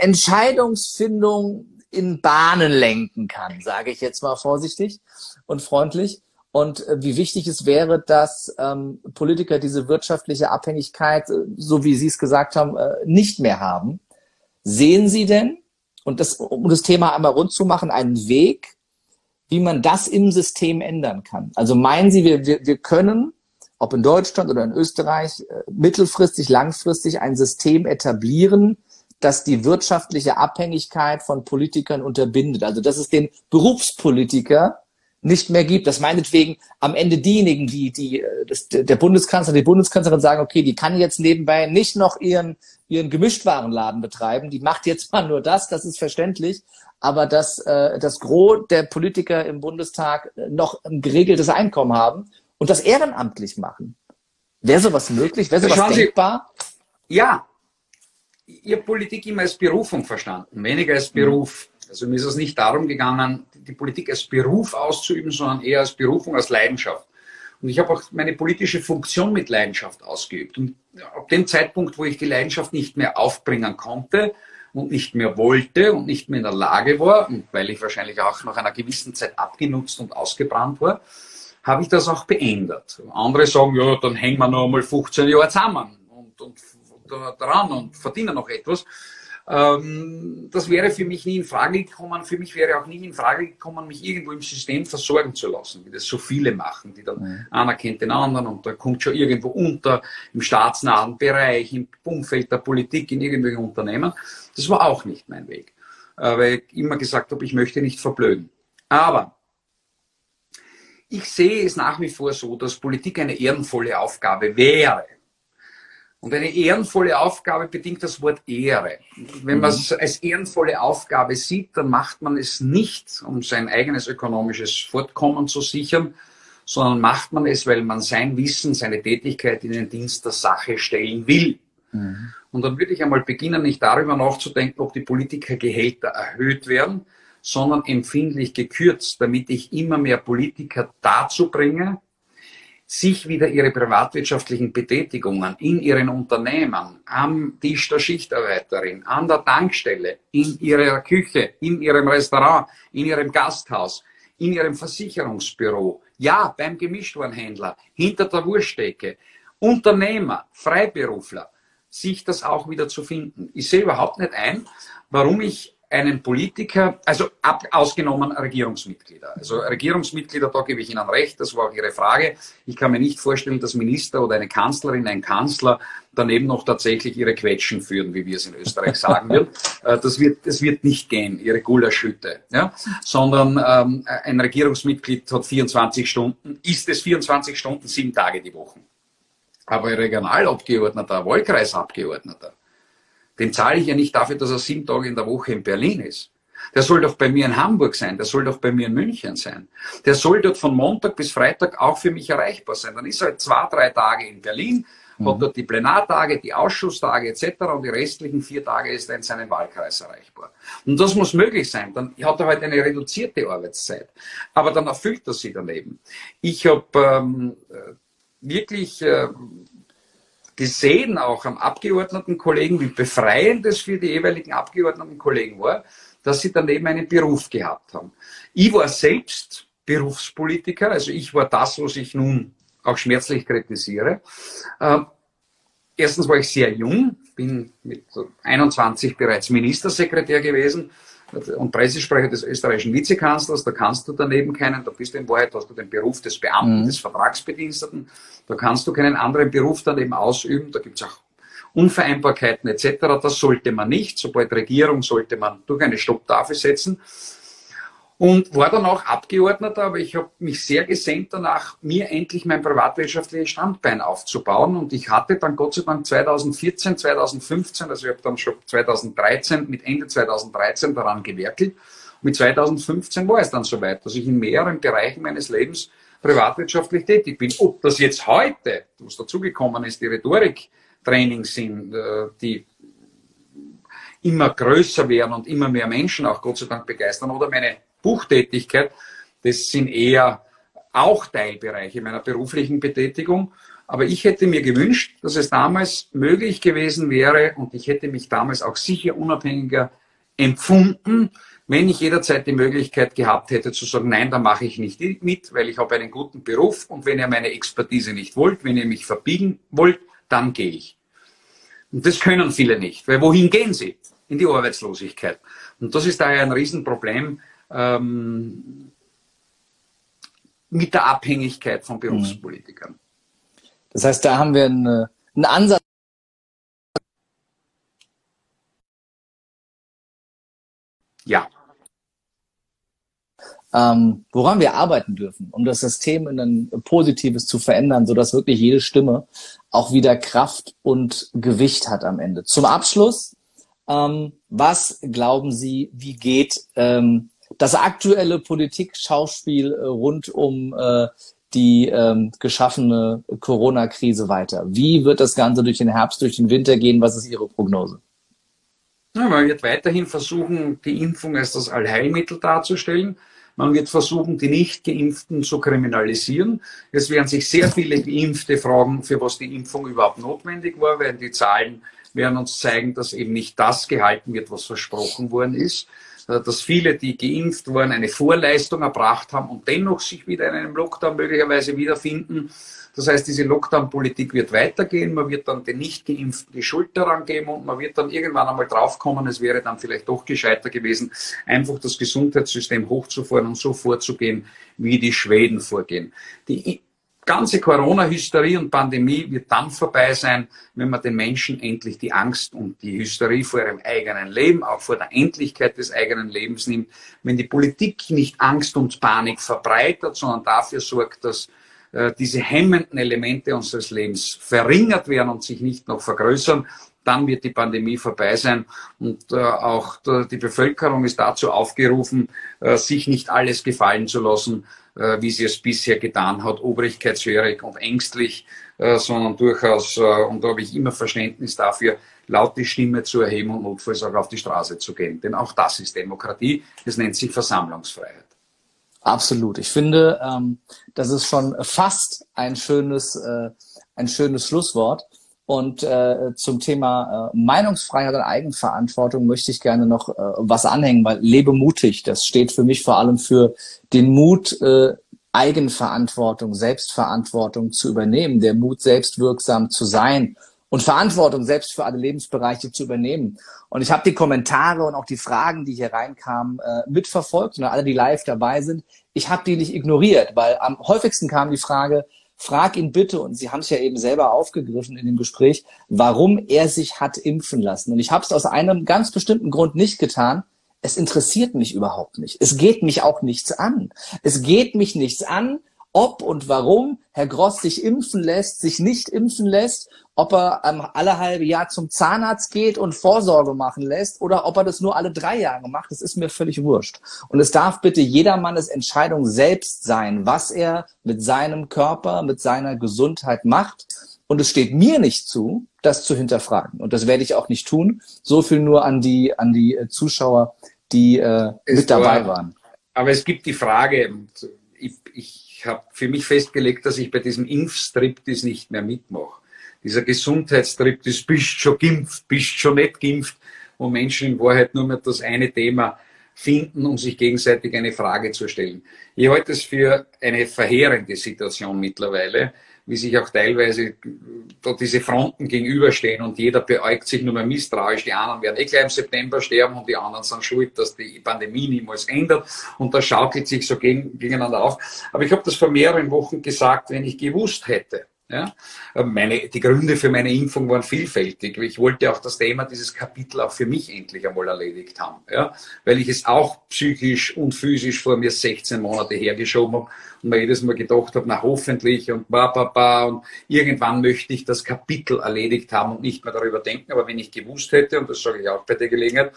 Entscheidungsfindung in Bahnen lenken kann, sage ich jetzt mal vorsichtig und freundlich. Und äh, wie wichtig es wäre, dass ähm, Politiker diese wirtschaftliche Abhängigkeit, äh, so wie Sie es gesagt haben, äh, nicht mehr haben. Sehen Sie denn, und das, um das Thema einmal rund zu machen, einen Weg, wie man das im System ändern kann? Also meinen Sie, wir, wir, wir können, ob in Deutschland oder in Österreich, äh, mittelfristig, langfristig ein System etablieren, das die wirtschaftliche Abhängigkeit von Politikern unterbindet? Also dass es den Berufspolitiker nicht mehr gibt, dass meinetwegen am Ende diejenigen, die, die, das, der Bundeskanzler, die Bundeskanzlerin sagen, okay, die kann jetzt nebenbei nicht noch ihren, ihren Gemischtwarenladen betreiben, die macht jetzt mal nur das, das ist verständlich, aber dass äh, das Gros der Politiker im Bundestag noch ein geregeltes Einkommen haben und das ehrenamtlich machen. Wäre sowas möglich? Wäre sowas Schauen denkbar? Sie, ja, ich habe Politik immer als Berufung verstanden, weniger als Beruf. Also mir ist es nicht darum gegangen, die Politik als Beruf auszuüben, sondern eher als Berufung, als Leidenschaft. Und ich habe auch meine politische Funktion mit Leidenschaft ausgeübt. Und ab dem Zeitpunkt, wo ich die Leidenschaft nicht mehr aufbringen konnte und nicht mehr wollte und nicht mehr in der Lage war, und weil ich wahrscheinlich auch nach einer gewissen Zeit abgenutzt und ausgebrannt war, habe ich das auch beendet. Andere sagen, ja, dann hängen wir noch einmal fünfzehn Jahre zusammen und, und, und dran und verdienen noch etwas. Ähm, das wäre für mich nie in Frage gekommen. Für mich wäre auch nie in Frage gekommen, mich irgendwo im System versorgen zu lassen, wie das so viele machen, die dann mhm. einer kennt den anderen und da kommt schon irgendwo unter im staatsnahen Bereich, im Umfeld der Politik, in irgendwelchen Unternehmen. Das war auch nicht mein Weg, weil ich immer gesagt habe, ich möchte nicht verblöden. Aber ich sehe es nach wie vor so, dass Politik eine ehrenvolle Aufgabe wäre. Und eine ehrenvolle Aufgabe bedingt das Wort Ehre. Wenn man es als ehrenvolle Aufgabe sieht, dann macht man es nicht, um sein eigenes ökonomisches Fortkommen zu sichern, sondern macht man es, weil man sein Wissen, seine Tätigkeit in den Dienst der Sache stellen will. Mhm. Und dann würde ich einmal beginnen, nicht darüber nachzudenken, ob die Politikergehälter erhöht werden, sondern empfindlich gekürzt, damit ich immer mehr Politiker dazu bringe, sich wieder ihre privatwirtschaftlichen Betätigungen in ihren Unternehmen, am Tisch der Schichtarbeiterin, an der Tankstelle, in ihrer Küche, in ihrem Restaurant, in ihrem Gasthaus, in ihrem Versicherungsbüro, ja, beim Gemischtwarenhändler, hinter der Wursttheke, Unternehmer, Freiberufler, sich das auch wieder zu finden. Ich sehe überhaupt nicht ein, warum ich einen Politiker, also ab, ausgenommen Regierungsmitglieder. Also Regierungsmitglieder, da gebe ich Ihnen recht, das war auch Ihre Frage. Ich kann mir nicht vorstellen, dass Minister oder eine Kanzlerin, ein Kanzler daneben noch tatsächlich ihre Quetschen führen, wie wir es in Österreich sagen würden. Das wird, das wird nicht gehen, ihre Gulaschhütte. Ja? Sondern ähm, ein Regierungsmitglied hat vierundzwanzig Stunden, ist es vierundzwanzig Stunden, sieben Tage die Woche. Aber ein Regionalabgeordneter, ein Wahlkreisabgeordneter, den zahle ich ja nicht dafür, dass er sieben Tage in der Woche in Berlin ist. Der soll doch bei mir in Hamburg sein, der soll doch bei mir in München sein. Der soll dort von Montag bis Freitag auch für mich erreichbar sein. Dann ist er halt zwei, drei Tage in Berlin, mhm. hat dort die Plenartage, die Ausschusstage et cetera und die restlichen vier Tage ist er in seinem Wahlkreis erreichbar. Und das muss möglich sein. Dann hat er halt eine reduzierte Arbeitszeit. Aber dann erfüllt er sie daneben. Ich habe ähm, wirklich... Äh, gesehen, auch am Abgeordnetenkollegen, wie befreiend es für die jeweiligen Abgeordnetenkollegen war, dass sie daneben einen Beruf gehabt haben. Ich war selbst Berufspolitiker, also ich war das, was ich nun auch schmerzlich kritisiere. Ähm, erstens war ich sehr jung, bin mit einundzwanzig bereits Ministersekretär gewesen und Pressesprecher des österreichischen Vizekanzlers. Da kannst du daneben keinen, da bist du in Wahrheit, hast du den Beruf des Beamten, mhm. des Vertragsbediensteten, da kannst du keinen anderen Beruf daneben ausüben, da gibt es auch Unvereinbarkeiten et cetera. Das sollte man nicht, sobald Regierung sollte man durch eine Stopptafel setzen. Und war dann auch Abgeordneter, aber ich habe mich sehr gesehnt danach, mir endlich mein privatwirtschaftliches Standbein aufzubauen. Und ich hatte dann Gott sei Dank zweitausendvierzehn, zweitausendfünfzehn, also ich habe dann schon zweitausenddreizehn, mit Ende zweitausenddreizehn daran gewerkelt. Und mit zweitausendfünfzehn war es dann soweit, dass ich in mehreren Bereichen meines Lebens privatwirtschaftlich tätig bin. Ob das jetzt heute, was dazugekommen ist, die Rhetoriktrainings sind, die immer größer werden und immer mehr Menschen auch Gott sei Dank begeistern, oder meine Buchtätigkeit, das sind eher auch Teilbereiche meiner beruflichen Betätigung. Aber ich hätte mir gewünscht, dass es damals möglich gewesen wäre und ich hätte mich damals auch sicher unabhängiger empfunden, wenn ich jederzeit die Möglichkeit gehabt hätte zu sagen, nein, da mache ich nicht mit, weil ich habe einen guten Beruf und wenn ihr meine Expertise nicht wollt, wenn ihr mich verbiegen wollt, dann gehe ich. Und das können viele nicht, weil wohin gehen sie? In die Arbeitslosigkeit. Und das ist daher ein Riesenproblem ähm, mit der Abhängigkeit von Berufspolitikern. Das heißt, da haben wir einen, einen Ansatz. Ja. Ähm, woran wir arbeiten dürfen, um das System in ein Positives zu verändern, sodass wirklich jede Stimme auch wieder Kraft und Gewicht hat am Ende. Zum Abschluss, ähm, was glauben Sie, wie geht ähm, das aktuelle Politik-Schauspiel äh, rund um äh, die ähm, geschaffene Corona-Krise weiter? Wie wird das Ganze durch den Herbst, durch den Winter gehen? Was ist Ihre Prognose? Ja, man wird weiterhin versuchen, die Impfung als das Allheilmittel darzustellen. Man wird versuchen, die Nicht-Geimpften zu kriminalisieren. Es werden sich sehr viele Geimpfte fragen, für was die Impfung überhaupt notwendig war, weil die Zahlen werden uns zeigen, dass eben nicht das gehalten wird, was versprochen worden ist. dass viele, die geimpft wurden, eine Vorleistung erbracht haben und dennoch sich wieder in einem Lockdown möglicherweise wiederfinden. Das heißt, diese Lockdown-Politik wird weitergehen, man wird dann den Nicht-Geimpften die Schuld daran geben und man wird dann irgendwann einmal draufkommen, es wäre dann vielleicht doch gescheiter gewesen, einfach das Gesundheitssystem hochzufahren und so vorzugehen, wie die Schweden vorgehen. Die ganze Corona-Hysterie und Pandemie wird dann vorbei sein, wenn man den Menschen endlich die Angst und die Hysterie vor ihrem eigenen Leben, auch vor der Endlichkeit des eigenen Lebens nimmt. Wenn die Politik nicht Angst und Panik verbreitet, sondern dafür sorgt, dass äh, diese hemmenden Elemente unseres Lebens verringert werden und sich nicht noch vergrößern, dann wird die Pandemie vorbei sein. Und äh, auch die Bevölkerung ist dazu aufgerufen, äh, sich nicht alles gefallen zu lassen, äh, wie sie es bisher getan hat, obrigkeitshörig und ängstlich, äh, sondern durchaus, äh, und da habe ich immer Verständnis dafür, laut die Stimme zu erheben und notfalls auch auf die Straße zu gehen. Denn auch das ist Demokratie. Es nennt sich Versammlungsfreiheit. Absolut. Ich finde, ähm, das ist schon fast ein schönes, äh, ein schönes Schlusswort. Und äh, zum Thema äh, Meinungsfreiheit und Eigenverantwortung möchte ich gerne noch äh, was anhängen, weil lebe mutig, das steht für mich vor allem für den Mut, äh, Eigenverantwortung, Selbstverantwortung zu übernehmen, der Mut, selbstwirksam zu sein und Verantwortung selbst für alle Lebensbereiche zu übernehmen. Und ich habe die Kommentare und auch die Fragen, die hier reinkamen, äh, mitverfolgt und alle, die live dabei sind. Ich habe die nicht ignoriert, weil am häufigsten kam die Frage, frag ihn bitte, und Sie haben es ja eben selber aufgegriffen in dem Gespräch, warum er sich hat impfen lassen. Und ich habe es aus einem ganz bestimmten Grund nicht getan. Es interessiert mich überhaupt nicht. Es geht mich auch nichts an. Es geht mich nichts an, ob und warum Herr Gross sich impfen lässt, sich nicht impfen lässt, ob er ähm, alle halbe Jahr zum Zahnarzt geht und Vorsorge machen lässt oder ob er das nur alle drei Jahre macht. Das ist mir völlig wurscht. Und es darf bitte jedermannes Entscheidung selbst sein, was er mit seinem Körper, mit seiner Gesundheit macht. Und es steht mir nicht zu, das zu hinterfragen. Und das werde ich auch nicht tun. So viel nur an die, an die Zuschauer, die äh, mit dabei waren. Aber es gibt die Frage, ich, ich Ich habe für mich festgelegt, dass ich bei diesem Impfstriptease nicht mehr mitmache. Dieser Gesundheitstriptease, bist schon geimpft, bist schon nicht geimpft, wo Menschen in Wahrheit nur mehr das eine Thema finden, um sich gegenseitig eine Frage zu stellen. Ich halte es für eine verheerende Situation mittlerweile, wie sich auch teilweise da diese Fronten gegenüberstehen und jeder beäugt sich nur mehr misstrauisch. Die anderen werden eh gleich im September sterben und die anderen sind schuld, dass die Pandemie niemals ändert und das schaukelt sich so gegen, gegeneinander auf. Aber ich habe das vor mehreren Wochen gesagt, wenn ich gewusst hätte, ja, meine, die Gründe für meine Impfung waren vielfältig. Ich wollte auch das Thema, dieses Kapitel auch für mich endlich einmal erledigt haben, ja, weil ich es auch psychisch und physisch vor mir sechzehn Monate hergeschoben habe und mir jedes Mal gedacht habe, na hoffentlich und ba, ba, ba und irgendwann möchte ich das Kapitel erledigt haben und nicht mehr darüber denken. Aber wenn ich gewusst hätte, und das sage ich auch bei der Gelegenheit,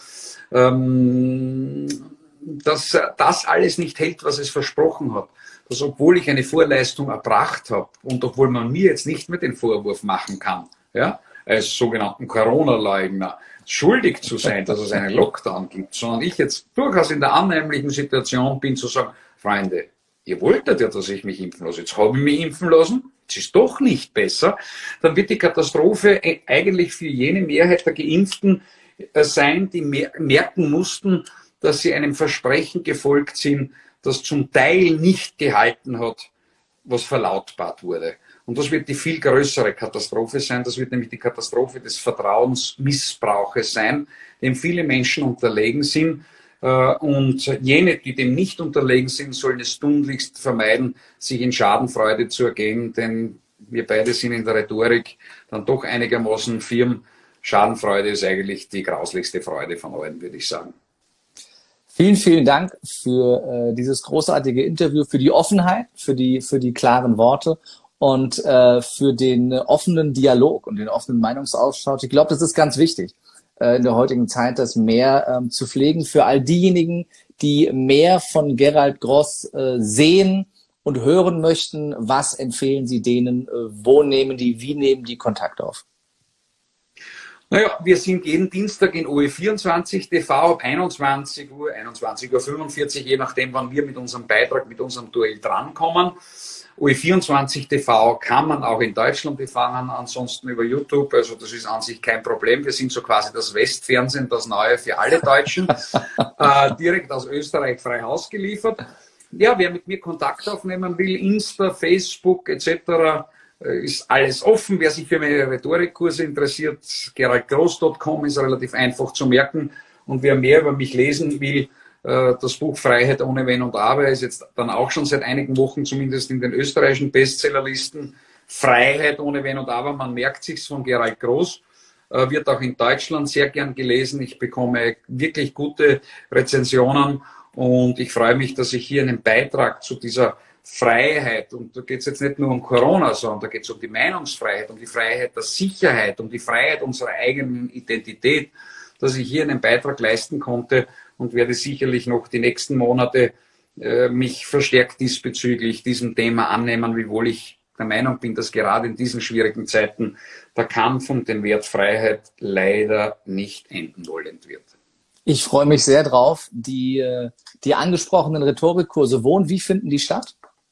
ähm, dass das alles nicht hält, was es versprochen hat, dass obwohl ich eine Vorleistung erbracht habe und obwohl man mir jetzt nicht mehr den Vorwurf machen kann, ja, als sogenannten Corona-Leugner, schuldig zu sein, dass es einen Lockdown gibt, sondern ich jetzt durchaus in der annehmlichen Situation bin zu sagen, Freunde, ihr wolltet ja, dass ich mich impfen lasse, jetzt habe ich mich impfen lassen, es ist doch nicht besser, dann wird die Katastrophe eigentlich für jene Mehrheit der Geimpften sein, die merken mussten, dass sie einem Versprechen gefolgt sind, das zum Teil nicht gehalten hat, was verlautbart wurde. Und das wird die viel größere Katastrophe sein. Das wird nämlich die Katastrophe des Vertrauensmissbrauches sein, dem viele Menschen unterlegen sind. Und jene, die dem nicht unterlegen sind, sollen es tunlichst vermeiden, sich in Schadenfreude zu ergehen, denn wir beide sind in der Rhetorik dann doch einigermaßen firm. Schadenfreude ist eigentlich die grauslichste Freude von allen, würde ich sagen. Vielen, vielen Dank für äh, dieses großartige Interview, für die Offenheit, für die, für die klaren Worte und äh, für den äh, offenen Dialog und den offenen Meinungsaustausch. Ich glaube, das ist ganz wichtig äh, in der heutigen Zeit, das mehr ähm, zu pflegen für all diejenigen, die mehr von Gerald Gross äh, sehen und hören möchten. Was empfehlen Sie denen? Äh, wo nehmen die, wie nehmen die Kontakt auf? Naja, wir sind jeden Dienstag in O E vierundzwanzig T V ab einundzwanzig Uhr, einundzwanzig Uhr fünfundvierzig, je nachdem, wann wir mit unserem Beitrag, mit unserem Duell drankommen. O E vierundzwanzig T V kann man auch in Deutschland empfangen, ansonsten über YouTube. Also das ist an sich kein Problem. Wir sind so quasi das Westfernsehen, das Neue für alle Deutschen, äh, direkt aus Österreich frei Haus geliefert. Ja, wer mit mir Kontakt aufnehmen will, Insta, Facebook et cetera, ist alles offen. Wer sich für meine Rhetorikkurse interessiert, gerald groß punkt com ist relativ einfach zu merken. Und wer mehr über mich lesen will, das Buch Freiheit ohne Wenn und Aber ist jetzt dann auch schon seit einigen Wochen zumindest in den österreichischen Bestsellerlisten. Freiheit ohne Wenn und Aber, man merkt sich's, von Gerald Groß, wird auch in Deutschland sehr gern gelesen. Ich bekomme wirklich gute Rezensionen und ich freue mich, dass ich hier einen Beitrag zu dieser Freiheit, und da geht es jetzt nicht nur um Corona, sondern da geht es um die Meinungsfreiheit, um die Freiheit der Sicherheit, um die Freiheit unserer eigenen Identität, dass ich hier einen Beitrag leisten konnte und werde sicherlich noch die nächsten Monate äh, mich verstärkt diesbezüglich diesem Thema annehmen, wiewohl ich der Meinung bin, dass gerade in diesen schwierigen Zeiten der Kampf um den Wert Freiheit leider nicht enden wollend wird. Ich freue mich sehr drauf. Die, die angesprochenen Rhetorikkurse, wo und wie finden die statt?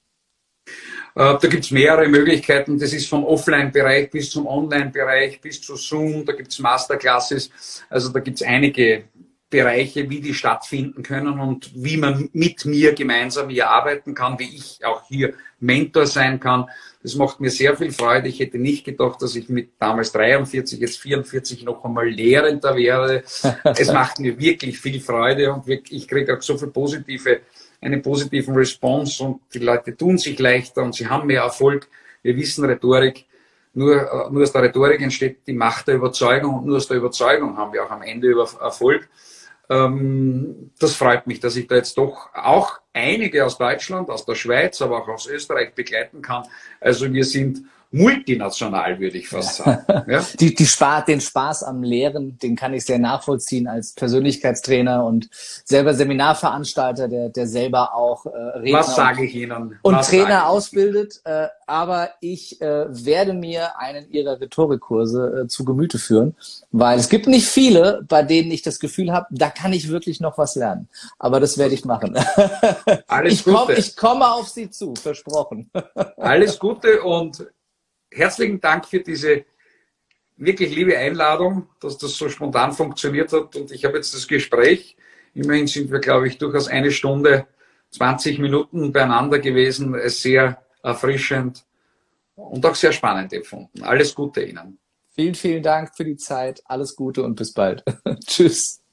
Da gibt es mehrere Möglichkeiten. Das ist vom Offline-Bereich bis zum Online-Bereich, bis zu Zoom. Da gibt es Masterclasses. Also da gibt es einige Bereiche, wie die stattfinden können und wie man mit mir gemeinsam hier arbeiten kann, wie ich auch hier Mentor sein kann. Das macht mir sehr viel Freude. Ich hätte nicht gedacht, dass ich mit damals dreiundvierzig, jetzt vierundvierzig noch einmal Lehrender wäre. Es macht mir wirklich viel Freude und ich kriege auch so viel positive einen positiven Response und die Leute tun sich leichter und sie haben mehr Erfolg. Wir wissen, Rhetorik, nur, nur aus der Rhetorik entsteht die Macht der Überzeugung und nur aus der Überzeugung haben wir auch am Ende Erfolg. Ähm, das freut mich, dass ich da jetzt doch auch einige aus Deutschland, aus der Schweiz, aber auch aus Österreich begleiten kann. Also wir sind multinational, würde ich fast sagen. Ja? Die, die Spaß, den Spaß am Lehren, den kann ich sehr nachvollziehen als Persönlichkeitstrainer und selber Seminarveranstalter, der, der selber auch äh, Redner Was sage ich Ihnen? und Was Trainer ausbildet. Äh, aber ich äh, werde mir einen Ihrer Rhetorikkurse äh, zu Gemüte führen, weil es gibt nicht viele, bei denen ich das Gefühl habe, da kann ich wirklich noch was lernen. Aber das werde ich machen. Alles ich, Gute. komm, ich komme auf Sie zu, versprochen. Alles Gute und herzlichen Dank für diese wirklich liebe Einladung, dass das so spontan funktioniert hat. Und ich habe jetzt das Gespräch, immerhin sind wir, glaube ich, durchaus eine Stunde, zwanzig Minuten beieinander gewesen, es sehr erfrischend und auch sehr spannend empfunden. Alles Gute Ihnen. Vielen, vielen Dank für die Zeit. Alles Gute und bis bald. Tschüss.